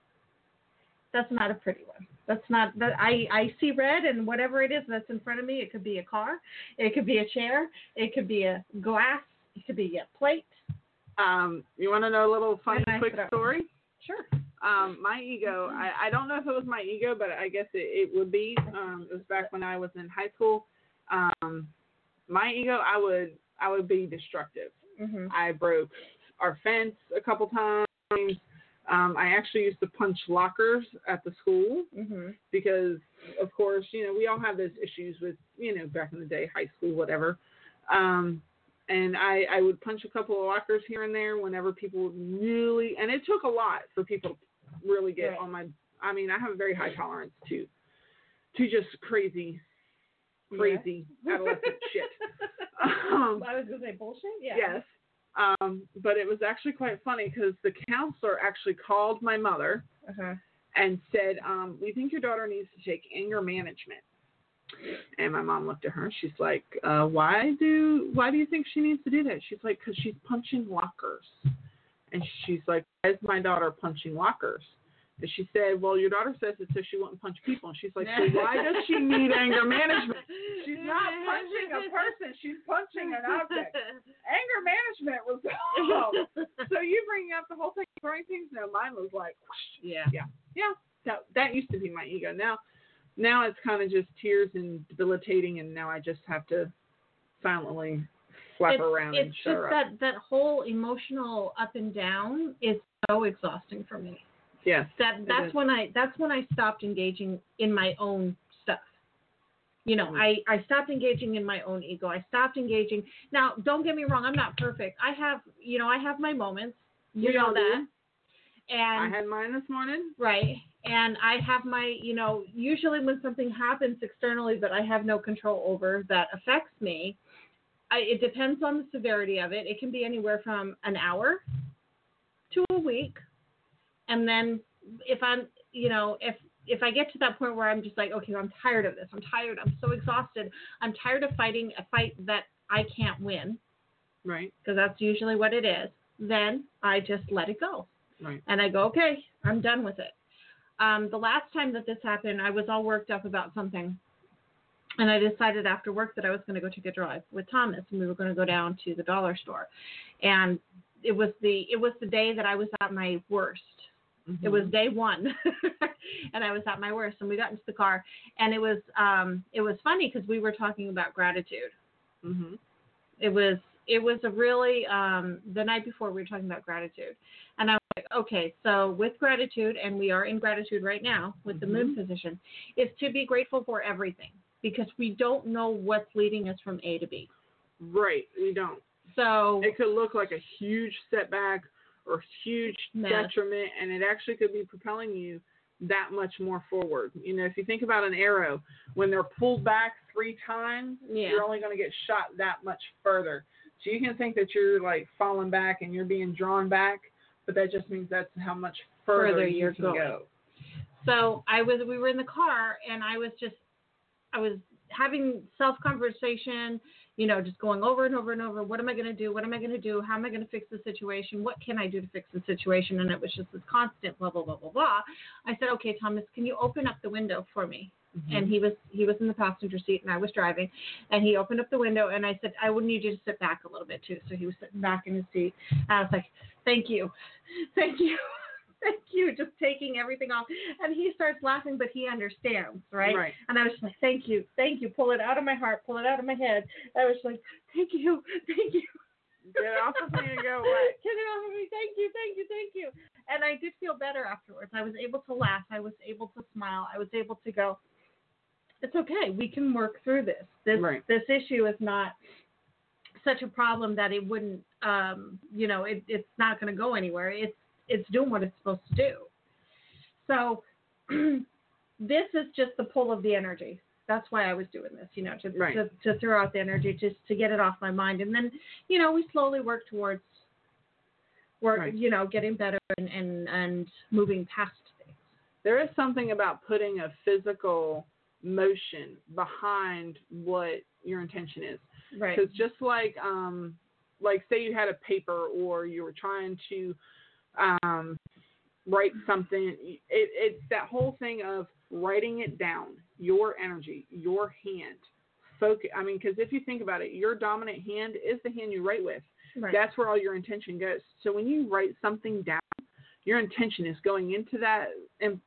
That's not a pretty one. That's not that I, I see red, and whatever it is that's in front of me, it could be a car, it could be a chair, it could be a glass, it could be a plate. Um, you want to know a little funny And I quick put up- story? Sure. Um, my ego, I, I don't know if it was my ego, but I guess it, it would be. Um, it was back when I was in high school. Um, my ego, I would I would be destructive. Mhm. I broke our fence a couple times. Um, I actually used to punch lockers at the school Mhm. because, of course, you know, we all have those issues with, you know, back in the day, high school, whatever. Um, and I, I would punch a couple of lockers here and there whenever people would really, and it took a lot for people to really get Right. on my, I mean, I have a very high tolerance to, to just crazy, crazy Yeah. adolescent shit. Um, I was going to say bullshit? Yeah. Yes. Um, but it was actually quite funny because the counselor actually called my mother Uh-huh. and said, um, we think your daughter needs to take anger management. And my mom looked at her. She's like, uh, why do why do you think she needs to do that? She's like, because she's punching lockers. And she's like, why is my daughter punching lockers? And she said, well, your daughter says it so she wouldn't punch people. And she's like, so why does she need anger management? She's not punching a person. She's punching an object. Anger management was oh. So you bringing up the whole thing, throwing things? No, mine was like, whoosh. Yeah. yeah, yeah. That that used to be my ego. Now, now it's kind of just tears and debilitating, and now I just have to silently flap It's, around it's and just shut her up. that, that whole emotional up and down is so exhausting for me. Yes. That it that's is. when I that's when I stopped engaging in my own stuff. You know, Mhm. I, I stopped engaging in my own ego. I stopped engaging. Now, don't get me wrong, I'm not perfect. I have, you know, I have my moments. You We know all that. do. And I had mine this morning. right. And I have my, you know, usually when something happens externally that I have no control over that affects me, I, it depends on the severity of it. It can be anywhere from an hour to a week. And then if I'm, you know, if if I get to that point where I'm just like, okay, I'm tired of this. I'm tired. I'm so exhausted. I'm tired of fighting a fight that I can't win. Right. Because that's usually what it is. Then I just let it go. Right. And I go, okay, I'm done with it. Um, the last time that this happened, I was all worked up about something. And I decided after work that I was going to go take a drive with Thomas, and we were going to go down to the dollar store. And it was the it was the day that I was at my worst. Mm-hmm. It was day one, and I was at my worst. And we got into the car, and it was um, it was funny because we were talking about gratitude. Mm-hmm. It was it was a really um, the night before we were talking about gratitude, and I was like, okay, so with gratitude, and we are in gratitude right now with Mm-hmm. the moon position, is to be grateful for everything. Because we don't know what's leading us from A to B. Right, you don't. So it could look like a huge setback or huge Mess. detriment, and it actually could be propelling you that much more forward. You know, if you think about an arrow, when they're pulled back three times, Yeah. you're only going to get shot that much further. So you can think that you're like falling back and you're being drawn back, but that just means that's how much further, Further you you're can going. go. So I was we were in the car, and I was just I was having self-conversation, you know, just going over and over and over. What am I going to do? What am I going to do? How am I going to fix the situation? What can I do to fix the situation? And it was just this constant blah, blah, blah, blah, blah. I said, okay, Thomas, can you open up the window for me? Mm-hmm. And he was he was in the passenger seat, and I was driving. And he opened up the window, and I said, I would need you to sit back a little bit, too. So he was sitting back in his seat. And I was like, thank you. Thank you. Thank you, just taking everything off. And he starts laughing, but he understands, right? Right. And I was just like, thank you, thank you. Pull it out of my heart, pull it out of my head. I was like, thank you, thank you. Get it off of me and go away. Get it off of me. Thank you, thank you, thank you. And I did feel better afterwards. I was able to laugh. I was able to smile. I was able to go, it's okay. We can work through this. This Right. this issue is not such a problem that it wouldn't, um, you know, it, it's not going to go anywhere. It's it's doing what it's supposed to do. So this is just the pull of the energy. That's why I was doing this, you know, to, Right. to to throw out the energy, just to get it off my mind. And then, you know, we slowly work towards, work, Right. you know, getting better and, and, and moving past things. There is something about putting a physical motion behind what your intention is. Right. Because just like, um, like say you had a paper or you were trying to um, write something, it, it's that whole thing of writing it down, your energy, your hand, focus. I mean, because if you think about it, your dominant hand is the hand you write with. Right. That's where all your intention goes. So when you write something down, your intention is going into that um,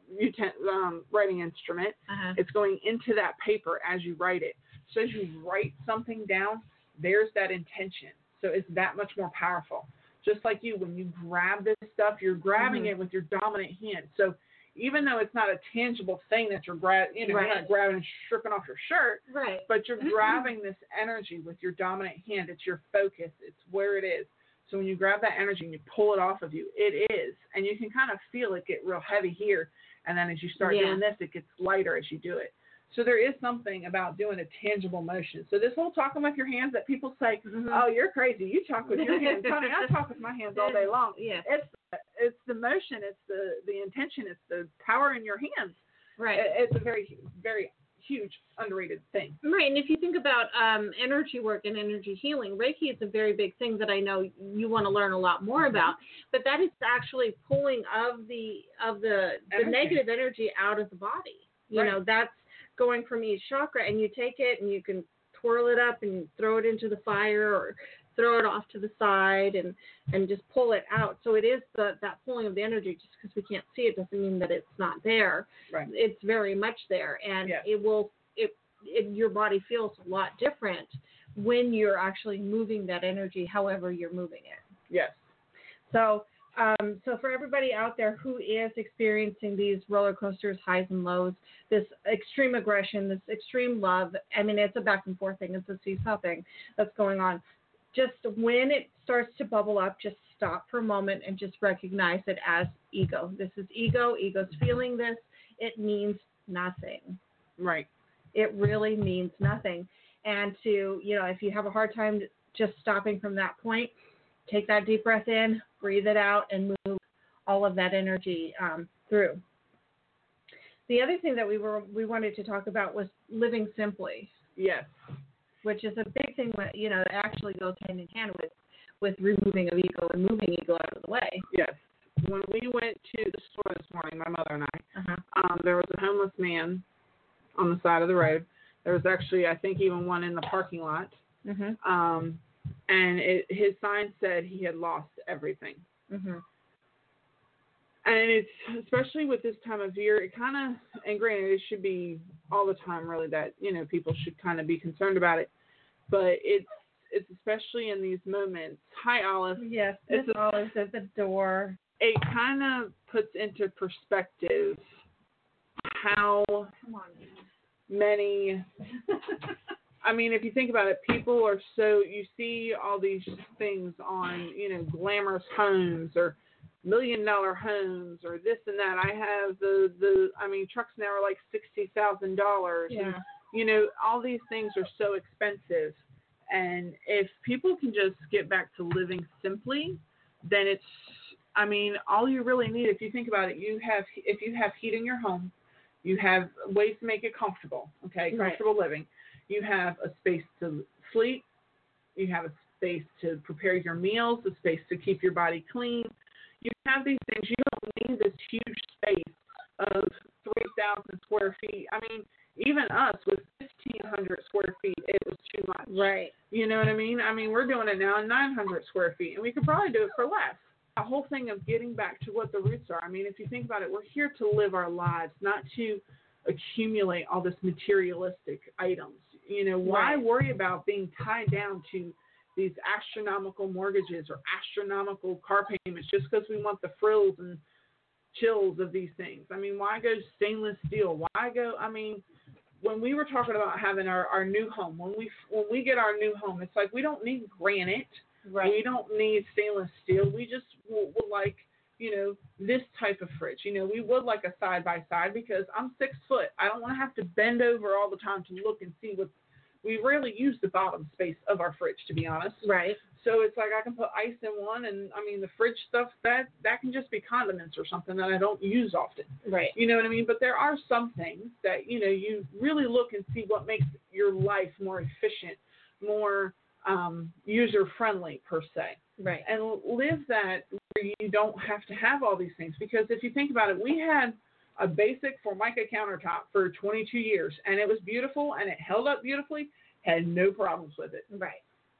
um, writing instrument. Uh-huh. It's going into that paper as you write it. So as you write something down, there's that intention. So it's that much more powerful. Just like you, when you grab this stuff, you're grabbing Mhm. it with your dominant hand. So even though it's not a tangible thing that you're grabbing, you know, Right. you're not grabbing and stripping off your shirt, Right. but you're grabbing this energy with your dominant hand. It's your focus. It's where it is. So when you grab that energy and you pull it off of you, it is. And you can kind of feel it get real heavy here. And then as you start Yeah. doing this, it gets lighter as you do it. So there is something about doing a tangible motion. So this whole talking with your hands that people say, Mhm. oh, you're crazy. You talk with your hands. Honey, I talk with my hands all day long. Yeah. It's it's the motion. It's the, the intention. It's the power in your hands. Right. It- It's a very, very huge, underrated thing. Right, and if you think about um, energy work and energy healing, Reiki is a very big thing that I know you want to learn a lot more about. But that is actually pulling of the of the, the Energy. negative energy out of the body. You Right. know, that's going from each chakra, and you take it and you can twirl it up and throw it into the fire or throw it off to the side and, and just pull it out. So it is the, that pulling of the energy. Just because we can't see it doesn't mean that it's not there. Right. It's very much there, and Yes. it will it, it your body feels a lot different when you're actually moving that energy however you're moving it. Yes. So um, so for everybody out there who is experiencing these roller coasters, highs and lows, this extreme aggression, this extreme love, I mean, it's a back and forth thing, it's a seesaw thing that's going on. just when it starts to bubble up, just stop for a moment and just recognize it as ego. This is ego. Ego's feeling this. It means nothing. Right. It really means nothing. And to, you know, if you have a hard time just stopping from that point, take that deep breath in, breathe it out, and move all of that energy um, through. The other thing that we were we wanted to talk about was living simply. Yes. Which is a big thing that, you know, that actually goes hand in hand with, with removing of ego and moving ego out of the way. Yes. When we went to the store this morning, my mother and I, Uh-huh. um, there was a homeless man on the side of the road. There was actually, I think, even one in the parking lot. Mm-hmm. Um, and it, his sign said he had lost everything. Mm-hmm. And it's, especially with this time of year, it kind of, and granted, it should be all the time, really, that, you know, people should kind of be concerned about it. But it's, it's especially in these moments. Hi, Olive. Yes, It's Miss a- Olive's at the door. It kind of puts into perspective how Come on. many, I mean, if you think about it, people are so, you see all these things on, you know, glamorous homes or million dollar homes or this and that. I have the, the I mean, trucks now are like sixty thousand dollars. Yeah. And, you know, all these things are so expensive. And if people can just get back to living simply, then it's, I mean, all you really need, if you think about it, you have, if you have heat in your home, you have ways to make it comfortable, okay, Right. comfortable living. You have a space to sleep. You have a space to prepare your meals, a space to keep your body clean. You have these things. You don't need this huge space of three thousand square feet. I mean, even us with fifteen hundred square feet, it was too much. Right. You know what I mean? I mean, we're doing it now in nine hundred square feet, and we could probably do it for less. The whole thing of getting back to what the roots are. I mean, if you think about it, we're here to live our lives, not to accumulate all this materialistic items. You know, why Right. worry about being tied down to these astronomical mortgages or astronomical car payments just because we want the frills and chills of these things? I mean, why go stainless steel? Why go, I mean, when we were talking about having our, our new home, when we when we get our new home, it's like we don't need granite. Right. We don't need stainless steel. We just would, would like, you know, this type of fridge. You know, we would like a side-by-side because I'm six foot. I don't want to have to bend over all the time to look and see what. We rarely use the bottom space of our fridge, to be honest. Right. So it's like I can put ice in one, and, I mean, the fridge stuff, that, that can just be condiments or something that I don't use often. Right. You know what I mean? But there are some things that, you know, you really look and see what makes your life more efficient, more um, user-friendly, per se. Right. And live that where you don't have to have all these things. Because if you think about it, we had a basic Formica countertop for twenty-two years, and it was beautiful, and it held up beautifully, had no problems with it. Right.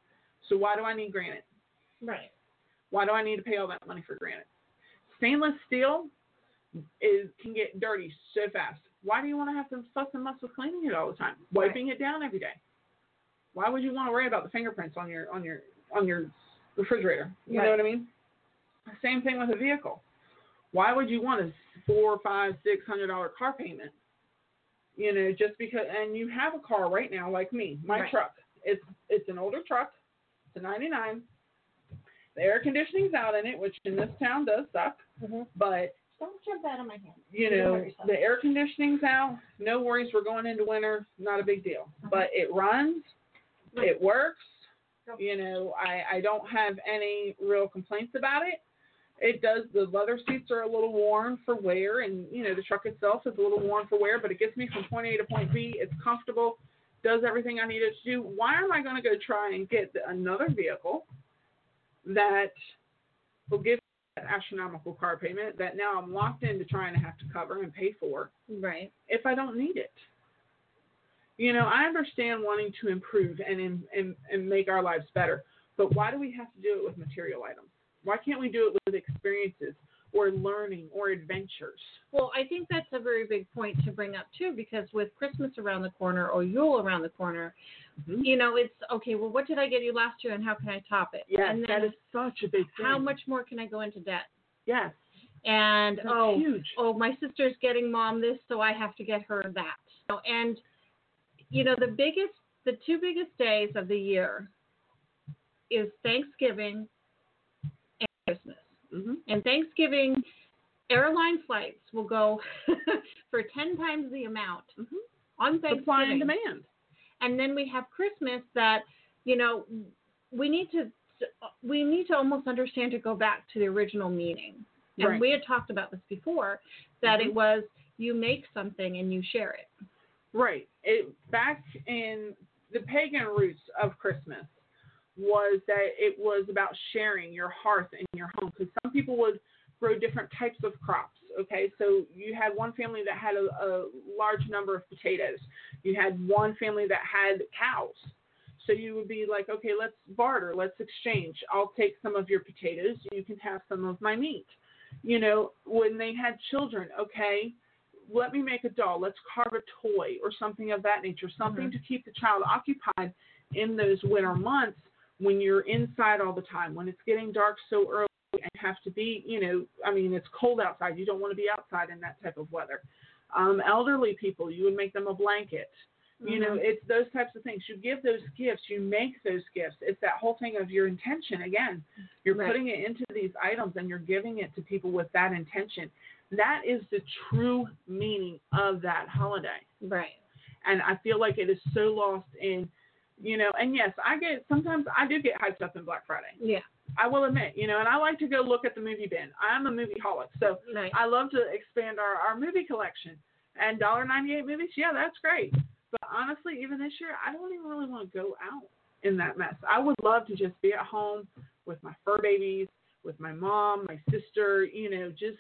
So why do I need granite? Right. Why do I need to pay all that money for granite? Stainless steel is can get dirty so fast. Why do you want to have to fuss and muss with cleaning it all the time? Wiping it down every day. Why would you want to worry about the fingerprints on your on your on your refrigerator? You Right. know what I mean? Same thing with a vehicle. Why would you want a four, five, six hundred dollar car payment? You know, just because, and you have a car right now, like me, my Right. truck. It's it's an older truck. It's a ninety-nine. The air conditioning's out in it, which in this town does suck. Mm-hmm. But Don't jump out of my hand. you Don't know, hurt yourself. the air conditioning's out. No worries. We're going into winter. Not a big deal. Uh-huh. But it runs. Right. It works. Go. You know, I I don't have any real complaints about it. It does. The leather seats are a little worn for wear, and you know the truck itself is a little worn for wear, but it gets me from point A to point B. It's comfortable, does everything I need it to do. Why am I going to go try and get another vehicle that will give me that astronomical car payment that now I'm locked into trying to have to cover and pay for Right. if I don't need it? You know, I understand wanting to improve and and and make our lives better, but why do we have to do it with material items? Why can't we do it with experiences or learning or adventures? Well, I think that's a very big point to bring up, too, because with Christmas around the corner or Yule around the corner, Mm-hmm. you know, it's, okay, well, what did I get you last year and how can I top it? Yes, and then that is such a big thing. how much more can I go into debt? Yes, And, that's oh, huge. oh, my sister's getting mom this, so I have to get her that. So, and, you know, the biggest, the two biggest days of the year is Thanksgiving and Christmas. Mm-hmm. And Thanksgiving, airline flights will go for ten times the amount Mm-hmm. on Thanksgiving. Supply and demand. And then we have Christmas that, you know, we need to we need to almost understand to go back to the original meaning. And Right. we had talked about this before, that Mhm. it was you make something and you share it. Right. It back in the pagan roots of Christmas was that it was about sharing your hearth in your home, because some people would grow different types of crops. Okay, so you had one family that had a, a large number of potatoes. You had one family that had cows. So you would be like, okay, let's barter, let's exchange. I'll take some of your potatoes, you can have some of my meat. You know, when they had children, okay, let me make a doll, let's carve a toy or something of that nature, something Mm-hmm. to keep the child occupied in those winter months when you're inside all the time, when it's getting dark so early and have to be, you know, I mean, it's cold outside. You don't want to be outside in that type of weather. Um, elderly people, you would make them a blanket. You know, Mhm. it's those types of things. You give those gifts, you make those gifts. It's that whole thing of your intention. Again, you're Right. putting it into these items and you're giving it to people with that intention. That is the true meaning of that holiday. Right. And I feel like it is so lost in, you know, and yes, I get, sometimes I do get hyped up in Black Friday. Yeah. I will admit, you know, and I like to go look at the movie bin. I'm a movie holic, so Right. I love to expand our, our movie collection. And one dollar ninety-eight movies, yeah, that's great. But honestly, even this year, I don't even really want to go out in that mess. I would love to just be at home with my fur babies, with my mom, my sister, you know, just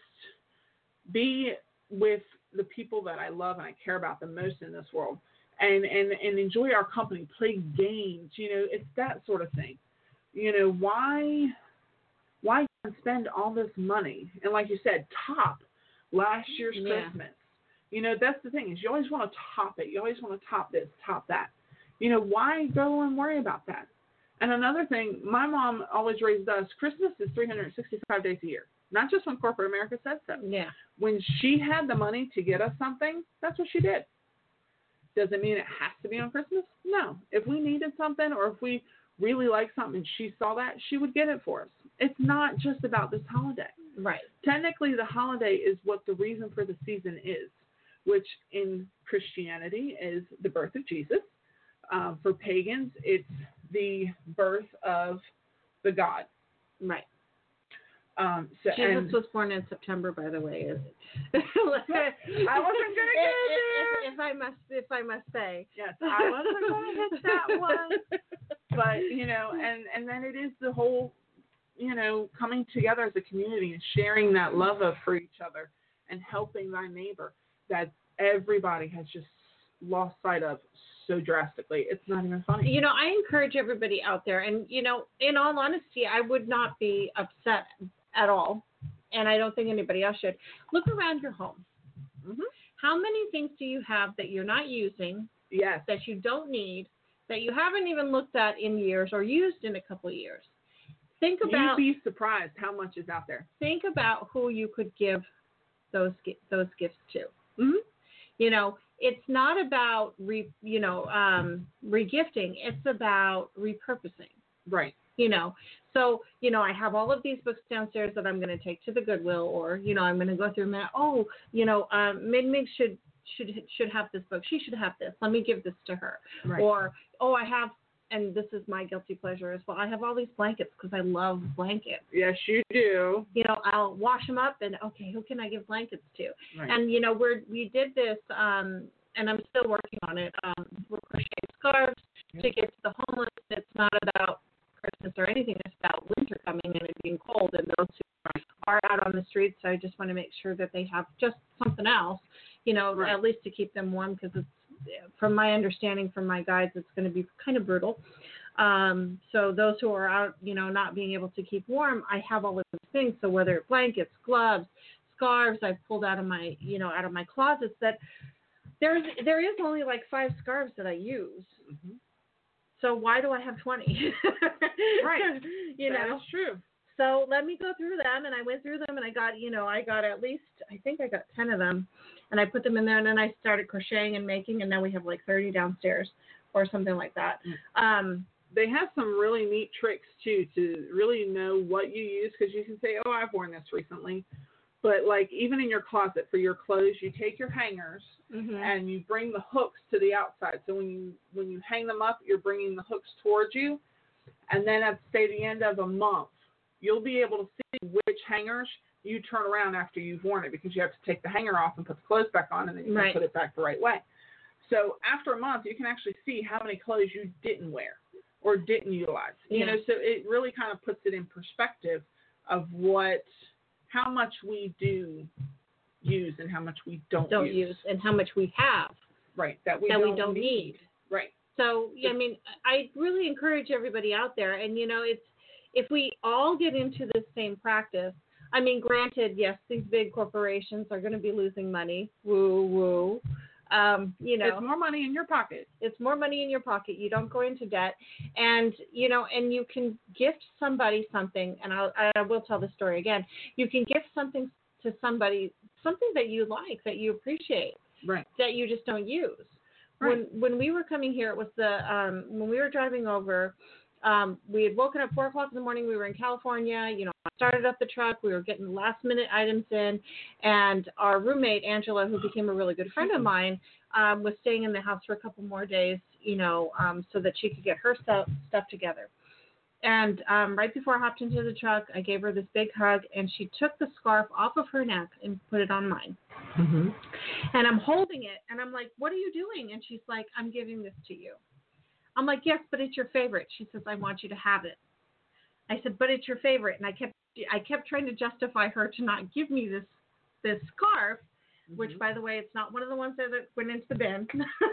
be with the people that I love and I care about the most in this world, and, and, and enjoy our company, play games, you know, it's that sort of thing. You know, why why spend all this money? And like you said, top last year's Yeah. Christmas. You know, that's the thing, is you always want to top it. You always want to top this, top that. You know, why go and worry about that? And another thing, my mom always raised us, Christmas is three hundred sixty-five days a year. Not just when corporate America said so. Yeah. When she had the money to get us something, that's what she did. Does it mean it has to be on Christmas? No. If we needed something or if we really liked something and she saw that, she would get it for us. It's not just about this holiday. Right. Technically, the holiday is what the reason for the season is, which in Christianity is the birth of Jesus. Um, for pagans, it's the birth of the God. Right. Um, so, Jesus and was born in September, by the way. Is I wasn't gonna get if, if, if I must, if I must say. yes, I wasn't going to hit that one. But you know, and and then it is the whole, you know, coming together as a community and sharing that love of for each other and helping thy neighbor that everybody has just lost sight of so drastically. It's not even funny. You know, I encourage everybody out there, and you know, in all honesty, I would not be upset at all, and I don't think anybody else should. Look around your home. Mm-hmm. How many things do you have that you're not using, Yes. that you don't need, that you haven't even looked at in years or used in a couple of years? Think about You'd be surprised how much is out there. think about who you could give those gi- those gifts to. Mm-hmm. You know, it's not about re, you know um, regifting. It's about repurposing. Right. You know, so you know, I have all of these books downstairs that I'm going to take to the Goodwill, or you know, I'm going to go through them. And, oh, you know, um, Mig Mig should should should have this book. She should have this. Let me give this to her. Right. Or oh, I have. And this is my guilty pleasure as well. I have all these blankets because I love blankets. Yes, you do. You know, I'll wash them up and, okay, who can I give blankets to? Right. And, you know, we're, we did this, um, and I'm still working on it. Um, we're crocheting scarves to give to the homeless. It's not about Christmas or anything. It's about winter coming and it being cold. And those who are out on the streets, I just want to make sure that they have just something else, you know, Right. at least to keep them warm, because it's, from my understanding from my guides, it's going to be kind of brutal. Um, so those who are out, you know, not being able to keep warm, I have all of those things. So whether it's blankets, gloves, scarves, I've pulled out of my, you know, out of my closets, that there's, there is only like five scarves that I use. Mm-hmm. So why do I have twenty? Right. You That know, is true. so let me go through them, and I went through them, and I got, you know, I got at least, I think I got ten of them, and I put them in there, and then I started crocheting and making, and now we have like thirty downstairs or something like that. Um, they have some really neat tricks too to really know what you use, because you can say, oh, I've worn this recently. But like even in your closet for your clothes, you take your hangers Mm-hmm. and you bring the hooks to the outside. So when you when you hang them up, you're bringing the hooks towards you. And then at say the end of a month, you'll be able to see which hangers you turn around after you've worn it, because you have to take the hanger off and put the clothes back on, and then you Right. can put it back the right way. So after a month, you can actually see how many clothes you didn't wear or didn't utilize. You Yeah. know, so it really kind of puts it in perspective of what, how much we do use and how much we don't, Don't use. use and how much we have Right. That we that don't we don't need. need. Right. So, yeah, I mean, I really encourage everybody out there. And, you know, it's if we all get into this same practice, I mean, granted, yes, these big corporations are going to be losing money. Woo, woo. Um, you know, It's more money in your pocket. it's more money in your pocket. You don't go into debt. And, you know, and you can gift somebody something. And I'll, I will tell the story again. You can gift something to somebody, something that you like, that you appreciate, Right. that you just don't use. Right. When when we were coming here, it was the um, when we were driving over. Um, we had woken up four o'clock in the morning. We were in California. You know, I started up the truck. We were getting last minute items in, and our roommate Angela, who became a really good friend of mine, um, was staying in the house for a couple more days. You know, um, so that she could get her stuff stuff together. And um, right before I hopped into the truck, I gave her this big hug, and she took the scarf off of her neck and put it on mine. Mm-hmm. And I'm holding it, and I'm like, what are you doing? And she's like, I'm giving this to you. I'm like, yes, but it's your favorite. She says, I want you to have it. I said, but it's your favorite. And I kept I kept trying to justify her to not give me this this scarf, Mm-hmm. which, by the way, it's not one of the ones that went into the bin.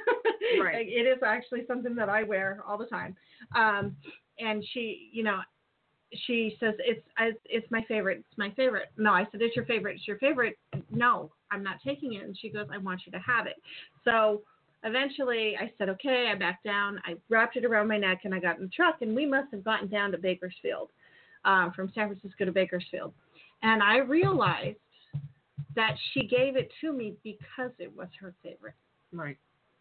Right. It is actually something that I wear all the time. Um, and she, you know, she says, it's I, it's my favorite. It's my favorite. No, I said, it's your favorite. It's your favorite. No, I'm not taking it. And she goes, I want you to have it. So eventually I said, okay, I backed down. I wrapped it around my neck, and I got in the truck, and we must have gotten down to Bakersfield, um, from San Francisco to Bakersfield. And I realized that she gave it to me because it was her favorite. Right.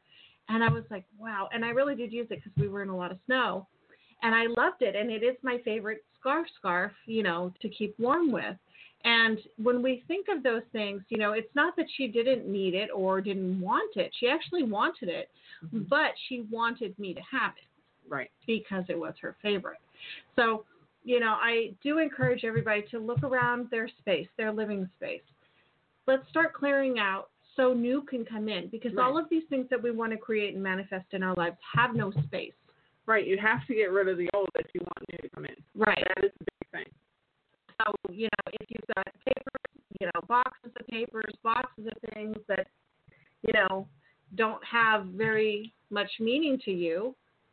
And I was like, wow. And I really did use it because we were in a lot of snow. And I loved it. And it is my favorite scarf scarf, you know, to keep warm with. And when we think of those things, you know, it's not that she didn't need it or didn't want it. She actually wanted it, Mm-hmm. but she wanted me to have it Right. because it was her favorite. So, you know, I do encourage everybody to look around their space, their living space. Let's start clearing out so new can come in, because Right. all of these things that we want to create and manifest in our lives have no space. Right. You have to get rid of the old if you want new to come in. Right. That is the big thing. So, you know, if you've got papers, you know, boxes of papers, boxes of things that, you know, don't have very much meaning to you,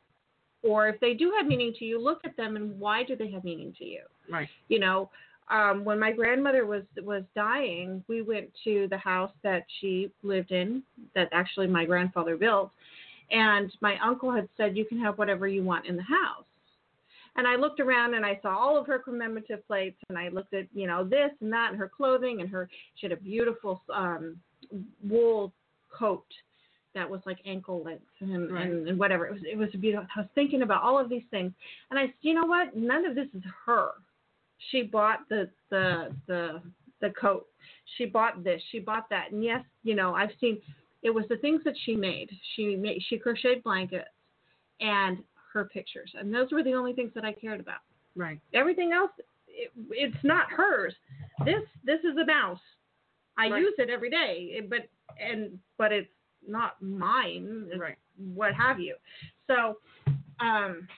or if they do have meaning to you, look at them and why do they have meaning to you? Right. You know, um, when my grandmother was was dying, we went to the house that she lived in, that actually my grandfather built, and my uncle had said, you can have whatever you want in the house. And I looked around and I saw all of her commemorative plates, and I looked at, you know, this and that and her clothing, and her, she had a beautiful um, wool coat that was like ankle length and, Right. and, and whatever. It was, it was beautiful. I was thinking about all of these things, and I said, you know what? None of this is her. She bought the, the, the, the coat. She bought this. She bought that. And yes, you know, I've seen, it was the things that she made. She made, she crocheted blankets and her pictures. And those were the only things that I cared about. Right. Everything else, it, it's not hers. This, this is a mouse. I Right. use it every day, it, but, and, but it's not mine, it's Right. what have you. So, um,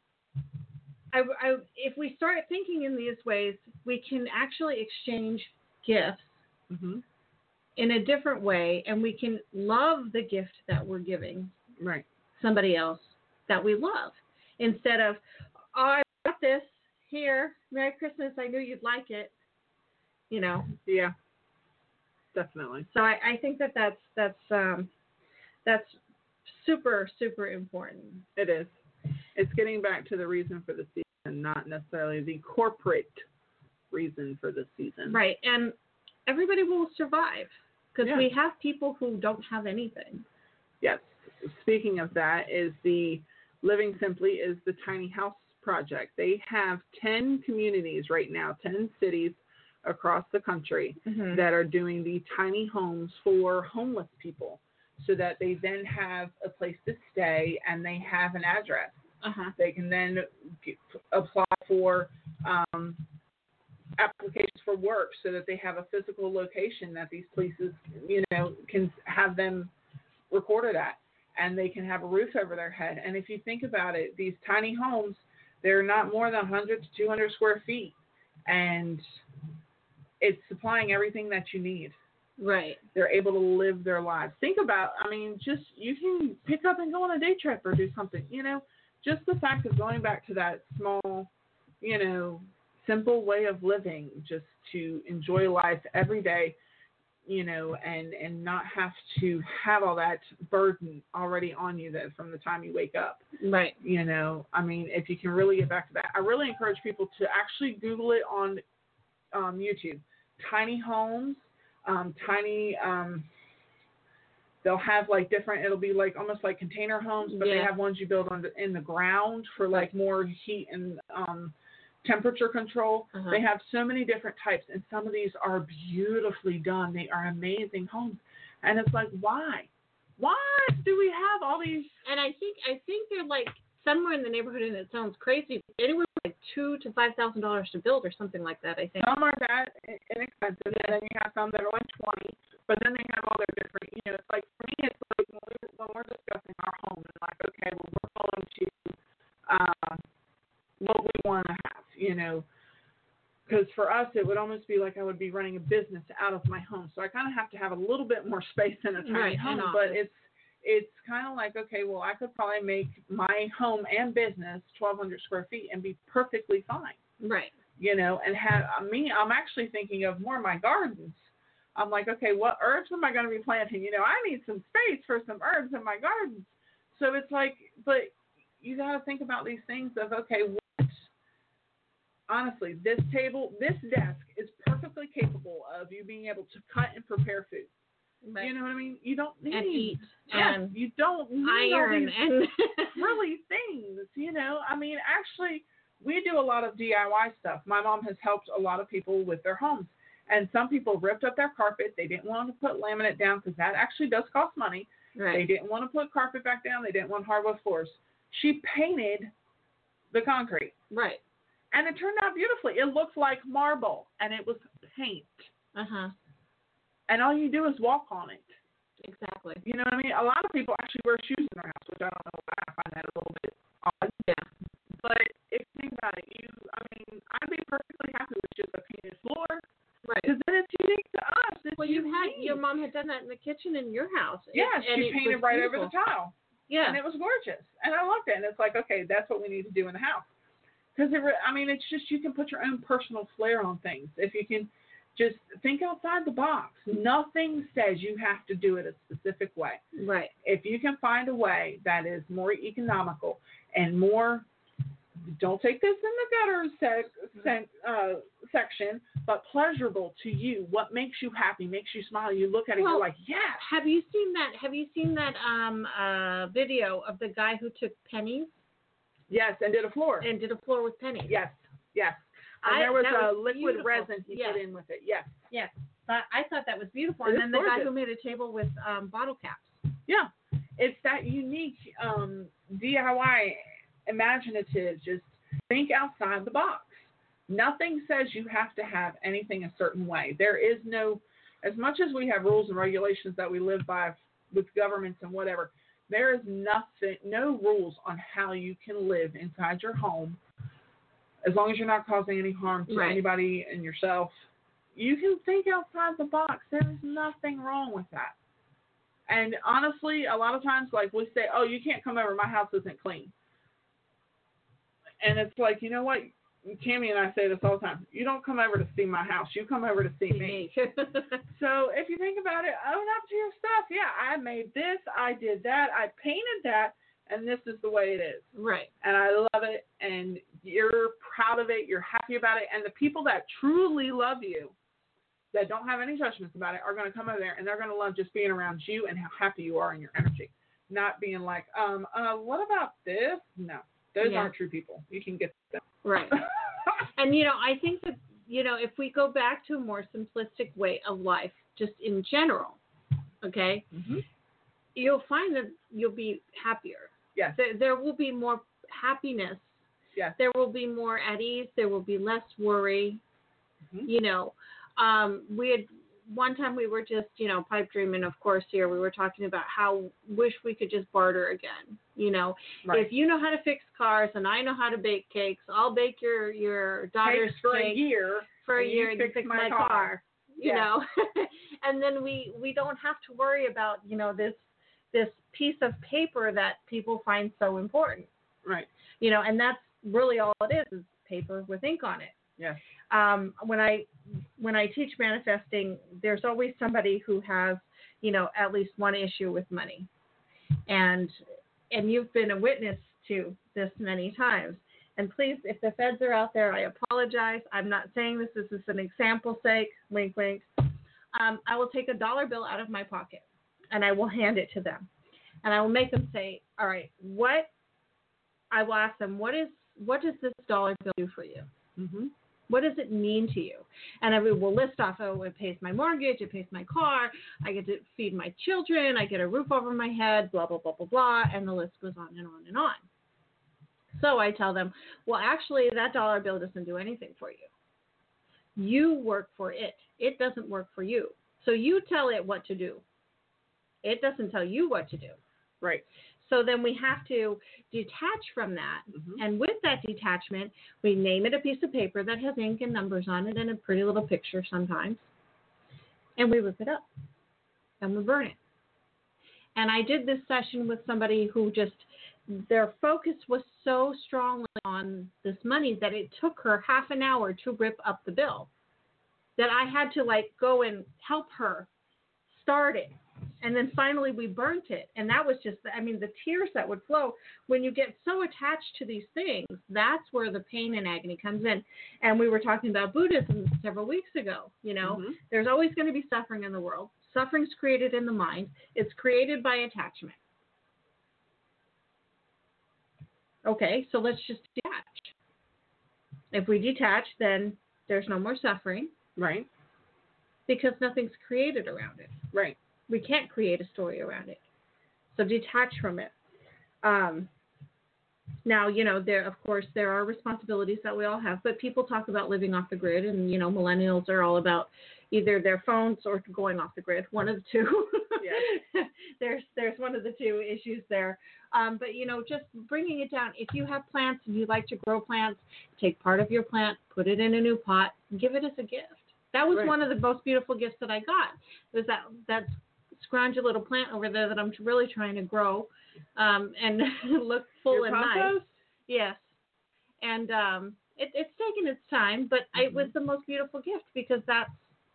I, I, if we start thinking in these ways, we can actually exchange gifts Mm-hmm. in a different way, and we can love the gift that we're giving Right. somebody else that we love, instead of, oh, I got this here, Merry Christmas, I knew you'd like it, you know. Yeah. Definitely. So I, I think that that's that's um, that's super super important. It is. It's getting back to the reason for the season, not necessarily the corporate reason for the season. Right, and everybody will survive because Yeah. we have people who don't have anything. Yes. Speaking of that, is the Living Simply is the tiny house project. They have ten communities right now, ten cities across the country Mhm. that are doing the tiny homes for homeless people so that they then have a place to stay and they have an address. Uh-huh. They can then get, apply for um, applications for work so that they have a physical location that these places, you know, can have them recorded at, and they can have a roof over their head. And if you think about it, these tiny homes, they're not more than one hundred to two hundred square feet, and it's supplying everything that you need. Right. They're able to live their lives. Think about, I mean, just you can pick up and go on a day trip or do something, you know, just the fact of going back to that small, you know, simple way of living, just to enjoy life every day, you know, and, and not have to have all that burden already on you that from the time you wake up. Right. You know, I mean, if you can really get back to that, I really encourage people to actually Google it on um, YouTube. Tiny homes, um, tiny, um, they'll have like different, it'll be like almost like container homes, but they Yeah. have ones you build on the, in the ground for like more heat and um, temperature control. Uh-huh. They have so many different types, and some of these are beautifully done. They are amazing homes. And it's like, why? Why do we have all these? And I think I think they're like somewhere in the neighborhood, and it sounds crazy, anywhere from like two to five thousand dollars to build or something like that. I think. Some are that inexpensive, and then you have some that are like twenty. But then they have all their different, you know, it's like, for me, it's like when, we, when we're discussing our home, and like, okay, well, we're going to uh, what we want to have, you know, because for us, it would almost be like I would be running a business out of my home. So I kind of have to have a little bit more space in a tiny Right, home, an but office. it's, it's kind of like, okay, well, I could probably make my home and business twelve hundred square feet and be perfectly fine, Right. you know, and have me, I'm actually thinking of more of my gardens. I'm like, okay, what herbs am I going to be planting? You know, I need some space for some herbs in my garden. So it's like, but you got to think about these things of, okay, what, honestly, this table, this desk is perfectly capable of you being able to cut and prepare food. Right. You know what I mean? You don't need, And eat. yes, And you don't need all iron these and really things, you know. I mean, actually, we do a lot of D I Y stuff. My mom has helped a lot of people with their homes. And some people ripped up their carpet. They didn't want to put laminate down because that actually does cost money. right. They didn't want to put carpet back down. They didn't want hardwood floors. She painted the concrete. Right. And it turned out beautifully. It looked like marble, and it was paint. Uh-huh. And all you do is walk on it. Exactly. You know what I mean? A lot of people actually wear shoes in their house, which I don't know why. I find that a little bit odd. Yeah. But if you think about it, you, I mean, I'd be perfectly happy with just a painted floor. Right. Because then it's unique to us. It's Well, you had unique. your mom had done that in the kitchen in your house. Yeah, It- and she it painted was right over beautiful. the tile. Yeah. And it was gorgeous. And I loved it. And it's like, okay, that's what we need to do in the house. Because, I mean, it's just you can put your own personal flair on things. If you can just think outside the box. Nothing says you have to do it a specific way. Right. If you can find a way that is more economical and more, don't take this in the gutter sec, sec, uh, section, but pleasurable to you. What makes you happy, makes you smile. You look at it, Well, you're like, yes. Have you seen that? Have you seen that um uh video of the guy who took pennies Yes, and did a floor. and did a floor with pennies? Yes, yes. And I- there was that a was liquid beautiful. resin he Yes. put in with it. Yes. Yes. But I thought that was beautiful. It And is then the guy gorgeous. who made a table with um bottle caps. Yeah. It's that unique um, D I Y, imaginative, just think outside the box. Nothing says you have to have anything a certain way. There is no, as much as we have rules and regulations that we live by with governments and whatever, there is nothing, no rules on how you can live inside your home as long as you're not causing any harm to Right. anybody and yourself. You can think outside the box. There is nothing wrong with that. And honestly, a lot of times, like we say, oh, you can't come over. My house isn't clean. And it's like, you know what? Tammy and I say this all the time. You don't come over to see my house. You come over to see me. So if you think about it, own up to your stuff. Yeah, I made this. I did that. I painted that. And this is the way it is. Right. And I love it. And you're proud of it. You're happy about it. And the people that truly love you, that don't have any judgments about it, are going to come over there and they're going to love just being around you and how happy you are in your energy. not being like, um, uh, what about this? No, those Yeah. aren't true people. You can get them. Right. And, you know, I think that, you know, if we go back to a more simplistic way of life, just in general, okay, mm-hmm. you'll find that you'll be happier. Yes. There, there will be more happiness. Yes. There will be more at ease. There will be less worry. Mm-hmm. You know, um, we had one time we were just, you know, pipe dreaming, of course, here. We were talking about how wish we could just barter again. You know, Right. if you know how to fix cars and I know how to bake cakes, I'll bake your, your daughter's Cakes for cake a year. for a and you year and you fix fix my my car. car. You Yeah. know, and then we, we don't have to worry about, you know, this this piece of paper that people find so important. Right. You know, and that's really all it is, is paper with ink on it. Yes. Um, when I when I teach manifesting, there's always somebody who has, you know, at least one issue with money, and and you've been a witness to this many times. And please, if the feds are out there, I apologize. I'm not saying this. This is an example sake. Wink, wink. Um, I will take a dollar bill out of my pocket, and I will hand it to them, and I will make them say, "All right, what?" I will ask them, "What is what does this dollar bill do for you? Mm-hmm. What does it mean to you?" And I will list off, oh, it pays my mortgage, it pays my car, I get to feed my children, I get a roof over my head, blah, blah, blah, blah, blah, and the list goes on and on and on. So I tell them, well, actually, that dollar bill doesn't do anything for you. You work for it. It doesn't work for you. So you tell it what to do. It doesn't tell you what to do. Right. So then we have to detach from that. Mm-hmm. And with that detachment, we name it a piece of paper that has ink and numbers on it and a pretty little picture sometimes. And we rip it up and we burn it. And I did this session with somebody who just, their focus was so strongly on this money that it took her half an hour to rip up the bill. That I had to like go and help her start it. And then finally we burnt it. And that was just, I mean, the tears that would flow. When you get so attached to these things, that's where the pain and agony comes in. And we were talking about Buddhism several weeks ago. You know, Mm-hmm. there's always going to be suffering in the world. Suffering's created in the mind. It's created by attachment. Okay, so let's just detach. If we detach, then there's no more suffering. Right. Because nothing's created around it. Right. We can't create a story around it. So detach from it. Um, now, you know, there, of course, there are responsibilities that we all have, but people talk about living off the grid, and, you know, millennials are all about either their phones or going off the grid, one of the two. Yeah. there's there's one of the two issues there. Um, but, you know, just bringing it down. If you have plants and you like to grow plants, take part of your plant, put it in a new pot, and give it as a gift. That was Right. one of the most beautiful gifts that I got. Was that that scroungy little plant over there that I'm really trying to grow um, and look full Your and nice. compost? Yes. And um, it, it's taken its time, but Mm-hmm. it was the most beautiful gift because that's.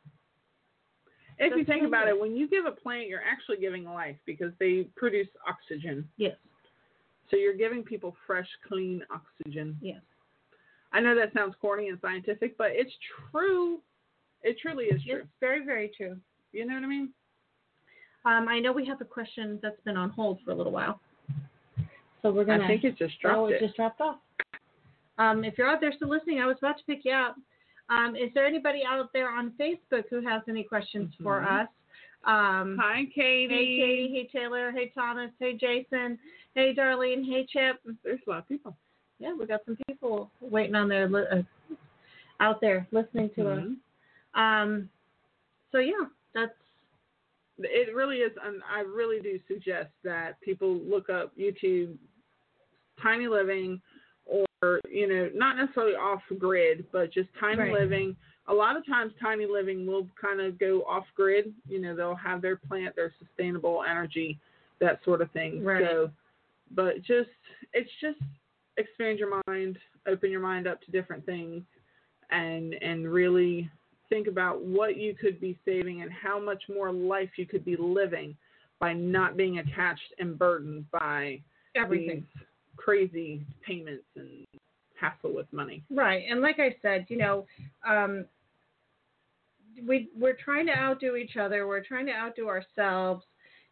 If you That's think about lovely. it, when you give a plant, you're actually giving life because they produce oxygen. Yes. So you're giving people fresh, clean oxygen. Yes. I know that sounds corny and scientific, but it's true. It truly is true. It's very, very true. You know what I mean? Um, I know we have a question that's been on hold for a little while. So we're going to. I think it just dropped Oh, it, it. just dropped off. Um, if you're out there still listening, I was about to pick you up. Um, is there anybody out there on Facebook who has any questions for Mhm. us? Um, Hi, Katie. Hey, Katie. Hey, Taylor. Hey, Thomas. Hey, Jason. Hey, Darlene. Hey, Chip. There's a lot of people. Yeah, we got some people waiting on their li- uh, out there listening to us. Mhm. Um, so yeah, that's It really is, and I really do suggest that people look up YouTube, Tiny Living, or, you know, not necessarily off grid, but just Tiny Right. Living. A lot of times Tiny Living will kind of go off grid. You know, they'll have their plant, their sustainable energy, that sort of thing. Right. So, but just, it's just expand your mind, open your mind up to different things, and and really think about what you could be saving and how much more life you could be living by not being attached and burdened by everything. these crazy payments and hassle with money. Right. And like I said, you know, um, we, we're trying to outdo each other. We're trying to outdo ourselves.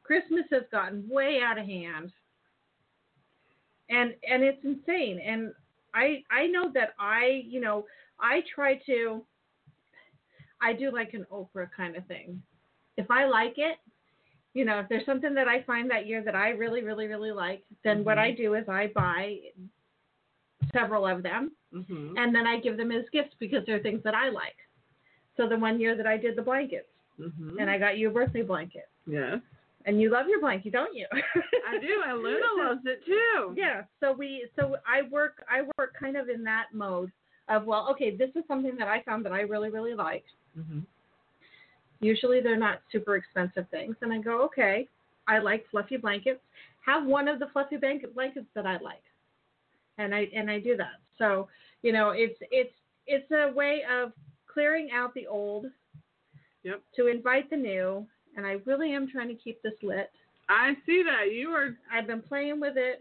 Christmas has gotten way out of hand. And and it's insane. And I I know that I, you know, I try to, I do like an Oprah kind of thing. If I like it, you know, if there's something that I find that year that I really, really, really like, then mm-hmm. what I do is I buy several of them, mm-hmm. and then I give them as gifts because they're things that I like. So the one year that I did the blankets, mm-hmm. and I got you a birthday blanket. Yes. And you love your blanket, don't you? I do. And Luna loves it too. Yeah. So we, so I work, I work kind of in that mode of, well, okay, this is something that I found that I really, really like. Mm-hmm. Usually they're not super expensive things, and I go, okay, I like fluffy blankets. Have one of the fluffy blanket blankets that I like, and I and I do that. So you know, it's it's it's a way of clearing out the old, yep, to invite the new. And I really am trying to keep this lit. I see that. You are. I've been playing with it.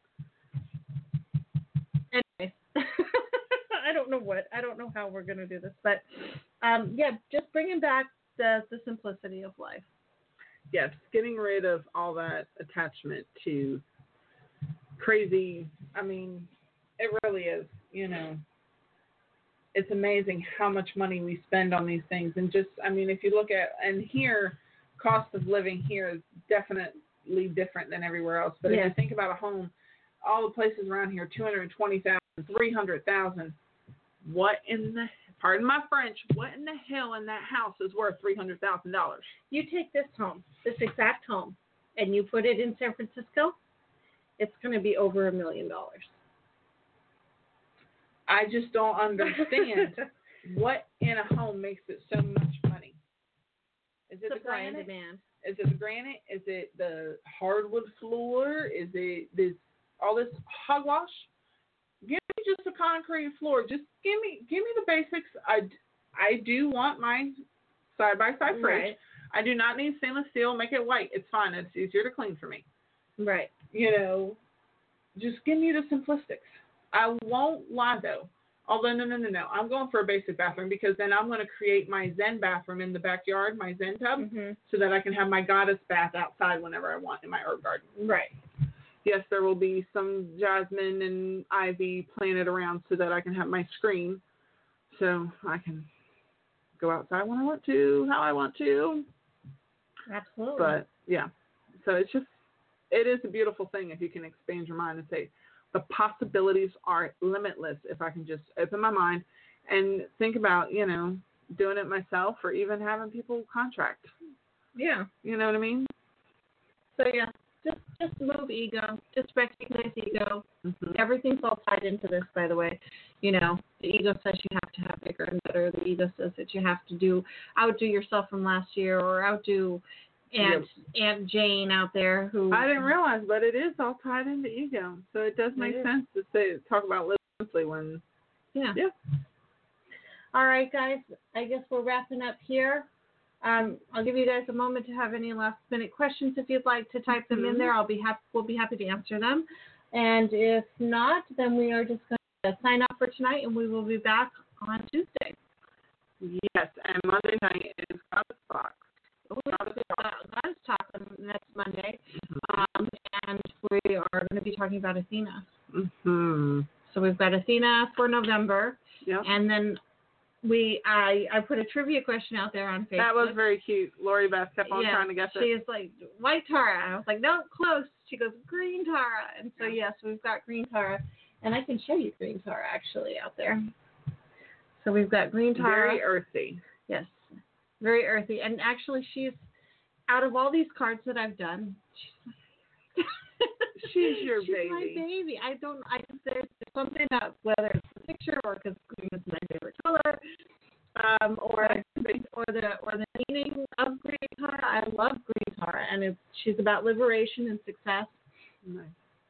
Anyway, I don't know what. I don't know how we're going to do this. But, um, yeah, just bringing back the, the simplicity of life. Yes, getting rid of all that attachment to crazy. I mean, it really is, you know. It's amazing how much money we spend on these things. And just, I mean, if you look at, and here, cost of living here is definitely different than everywhere else. But yeah. if you think about a home, all the places around here, two hundred twenty thousand dollars, three hundred thousand dollars. What in the, pardon my French, what in the hell in that house is worth three hundred thousand dollars? You take this home, this exact home, and you put it in San Francisco, it's going to be over a million dollars. I just don't understand what in a home makes it so much money. Is it the granite? Demand. Is it the granite? Is it the hardwood floor? Is it this all this hogwash? Give me just a concrete floor. Just give me give me the basics. I, I do want my side by side fridge. Right. I do not need stainless steel. Make it white. It's fine. It's easier to clean for me. Right. You know, just give me the simplistics. I won't lie though. Although, no, no, no, no. I'm going for a basic bathroom because then I'm going to create my Zen bathroom in the backyard, my Zen tub, mm-hmm. so that I can have my goddess bath outside whenever I want in my herb garden. Right. Yes, there will be some jasmine and ivy planted around so that I can have my screen so I can go outside when I want to, how I want to. Absolutely. But, yeah. So it's just, it is a beautiful thing if you can expand your mind and say, the possibilities are limitless if I can just open my mind and think about, you know, doing it myself or even having people contract. Yeah. You know what I mean? So, yeah, just just move ego. Just recognize ego. Mm-hmm. Everything's all tied into this, by the way. You know, the ego says you have to have bigger and better. The ego says that you have to do outdo yourself from last year or outdo Aunt, yep. Aunt Jane out there who... I didn't realize, but it is all tied into ego. So it does make it sense to say talk about living simply when... Yeah. Yeah. All right, guys. I guess we're wrapping up here. Um, I'll give you guys a moment to have any last-minute questions if you'd like to type them mm-hmm. in there. I'll be happy. We'll be happy to answer them. And if not, then we are just going to sign off for tonight, and we will be back on Tuesday. Yes, and Monday night is Goddess Box. Goddess Talk next Monday, mm-hmm. um, and we are going to be talking about Athena. Mm-hmm. So we've got Athena for November, yep. and then we I, I put a trivia question out there on Facebook. That was very cute. Lori Beth kept on yeah, trying to guess it. She is like, white Tara. And I was like, no, close. She goes, green Tara. And so, yes, we've got green Tara. And I can show you green Tara, actually, out there. So we've got green Tara. Very earthy. Yes, very earthy. And actually, she's, out of all these cards that I've done, she's my favorite. She's your she's baby. She's my baby. I don't, I just, there's something about whether it's the picture or because green is my favorite color, um, or, or the or the meaning of green Tara. I love green Tara, and it's, she's about liberation and success. Nice.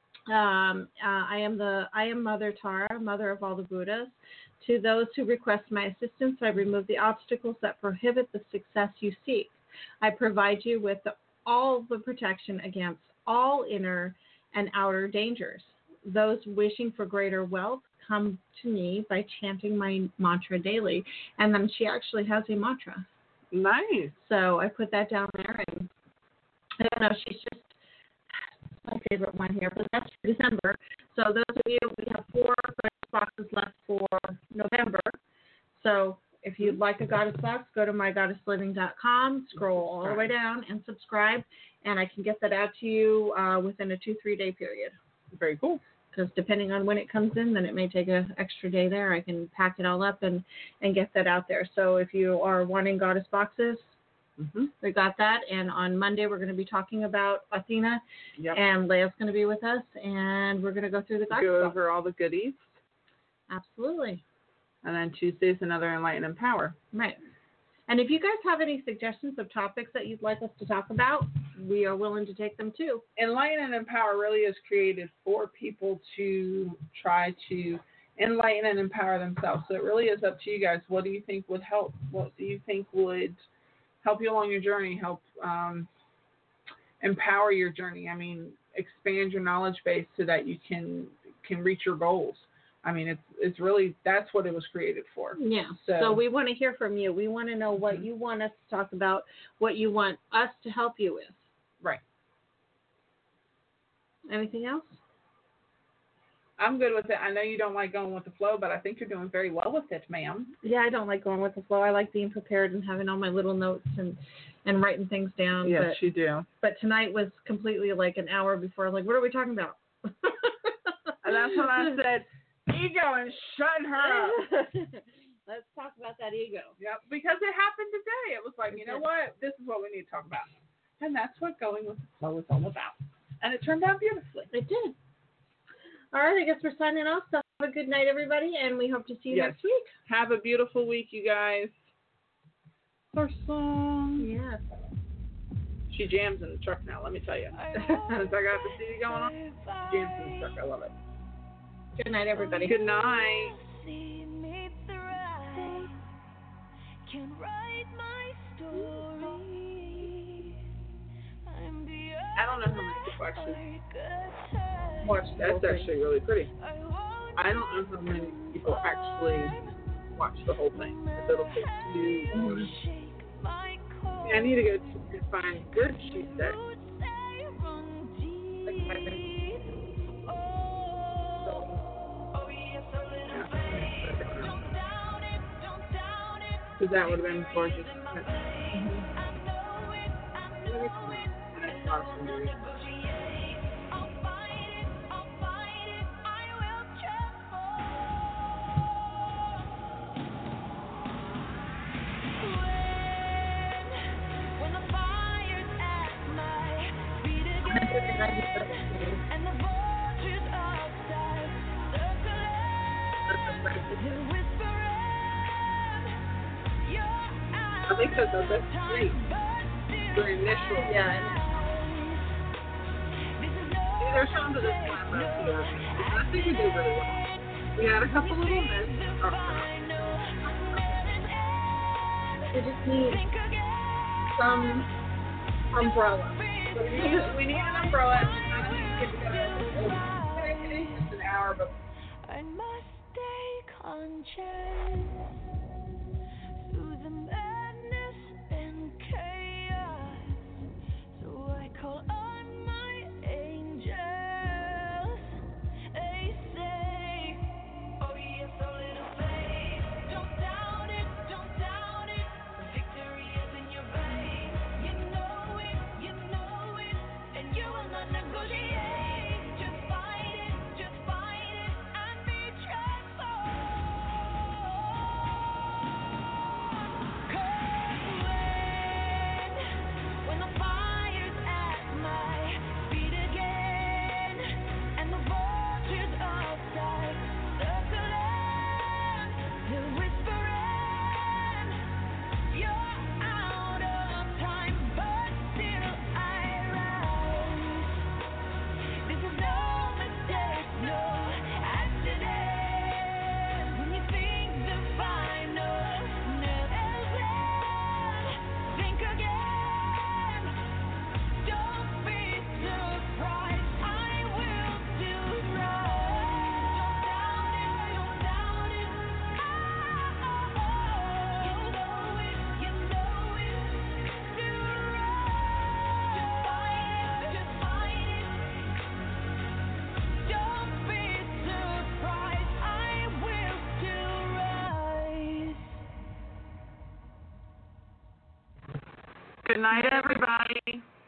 Um, uh, I am the I am Mother Tara, mother of all the Buddhas. To those who request my assistance, I remove the obstacles that prohibit the success you seek. I provide you with the, all the protection against all inner and outer dangers. Those wishing for greater wealth come to me by chanting my mantra daily. And then she actually has a mantra. Nice. So I put that down there, and I don't know, she's just my favorite one here, but that's for December. So those of you, we have four boxes left for November. So if you'd like a goddess box, go to my goddess living dot com, scroll all the way down, and subscribe, and I can get that out to you uh, within a two, three-day period. Very cool. Because depending on when it comes in, then it may take an extra day there. I can pack it all up and, and get that out there. So if you are wanting goddess boxes, mm-hmm. we got that. And on Monday, we're going to be talking about Athena, yep. and Leia's going to be with us, and we're going to go through the goddess Go box. over all the goodies. Absolutely. And then Tuesday's another Enlighten and Empower. Right. And if you guys have any suggestions of topics that you'd like us to talk about, we are willing to take them too. Enlighten and Empower really is created for people to try to enlighten and empower themselves. So it really is up to you guys. What do you think would help? What do you think would help you along your journey, help um, empower your journey? I mean, expand your knowledge base so that you can can reach your goals. I mean, it's it's really, that's what it was created for. Yeah. So, so we want to hear from you. We want to know what mm-hmm. you want us to talk about, what you want us to help you with. Right. Anything else? I'm good with it. I know you don't like going with the flow, but I think you're doing very well with it, ma'am. Yeah, I don't like going with the flow. I like being prepared and having all my little notes and, and writing things down. Yes, but, you do. But tonight was completely like an hour before. Like, what are we talking about? And that's when I said, ego and shut her up. Let's talk about that ego. Yep, because it happened today. It was like, you know what? This is what we need to talk about. And that's what going with the flow is all about. And it turned out beautifully. It did. All right, I guess we're signing off. So have a good night, everybody, and we hope to see you Yes. next week. Have a beautiful week, you guys. First song. Yes. She jams in the truck now, let me tell you. Since I got the C D going on, she jams in the truck. I love it. Good night, everybody. Good night. I don't know how many people actually watch. That's actually really pretty. I don't know how many people actually watch the whole thing. If it'll take you. Yeah, I need to go to find good she said. Because that would have been gorgeous. Mm-hmm. I think that's the best great. The initial. Yeah. See, there's some to this one, but I think we did really well. We had a couple little misses. Oh, We just need some umbrella. so we need, we need an umbrella. I need to get together. It's just an hour, but I must stay conscious through the madness and chaos. So I call on my angels. They say, oh yes, a little faith. Don't doubt it, don't doubt it. The victory is in your veins. You know it, you know it, and you will not negotiate. Just fight it, just fight it, and be transformed. Good night, everybody.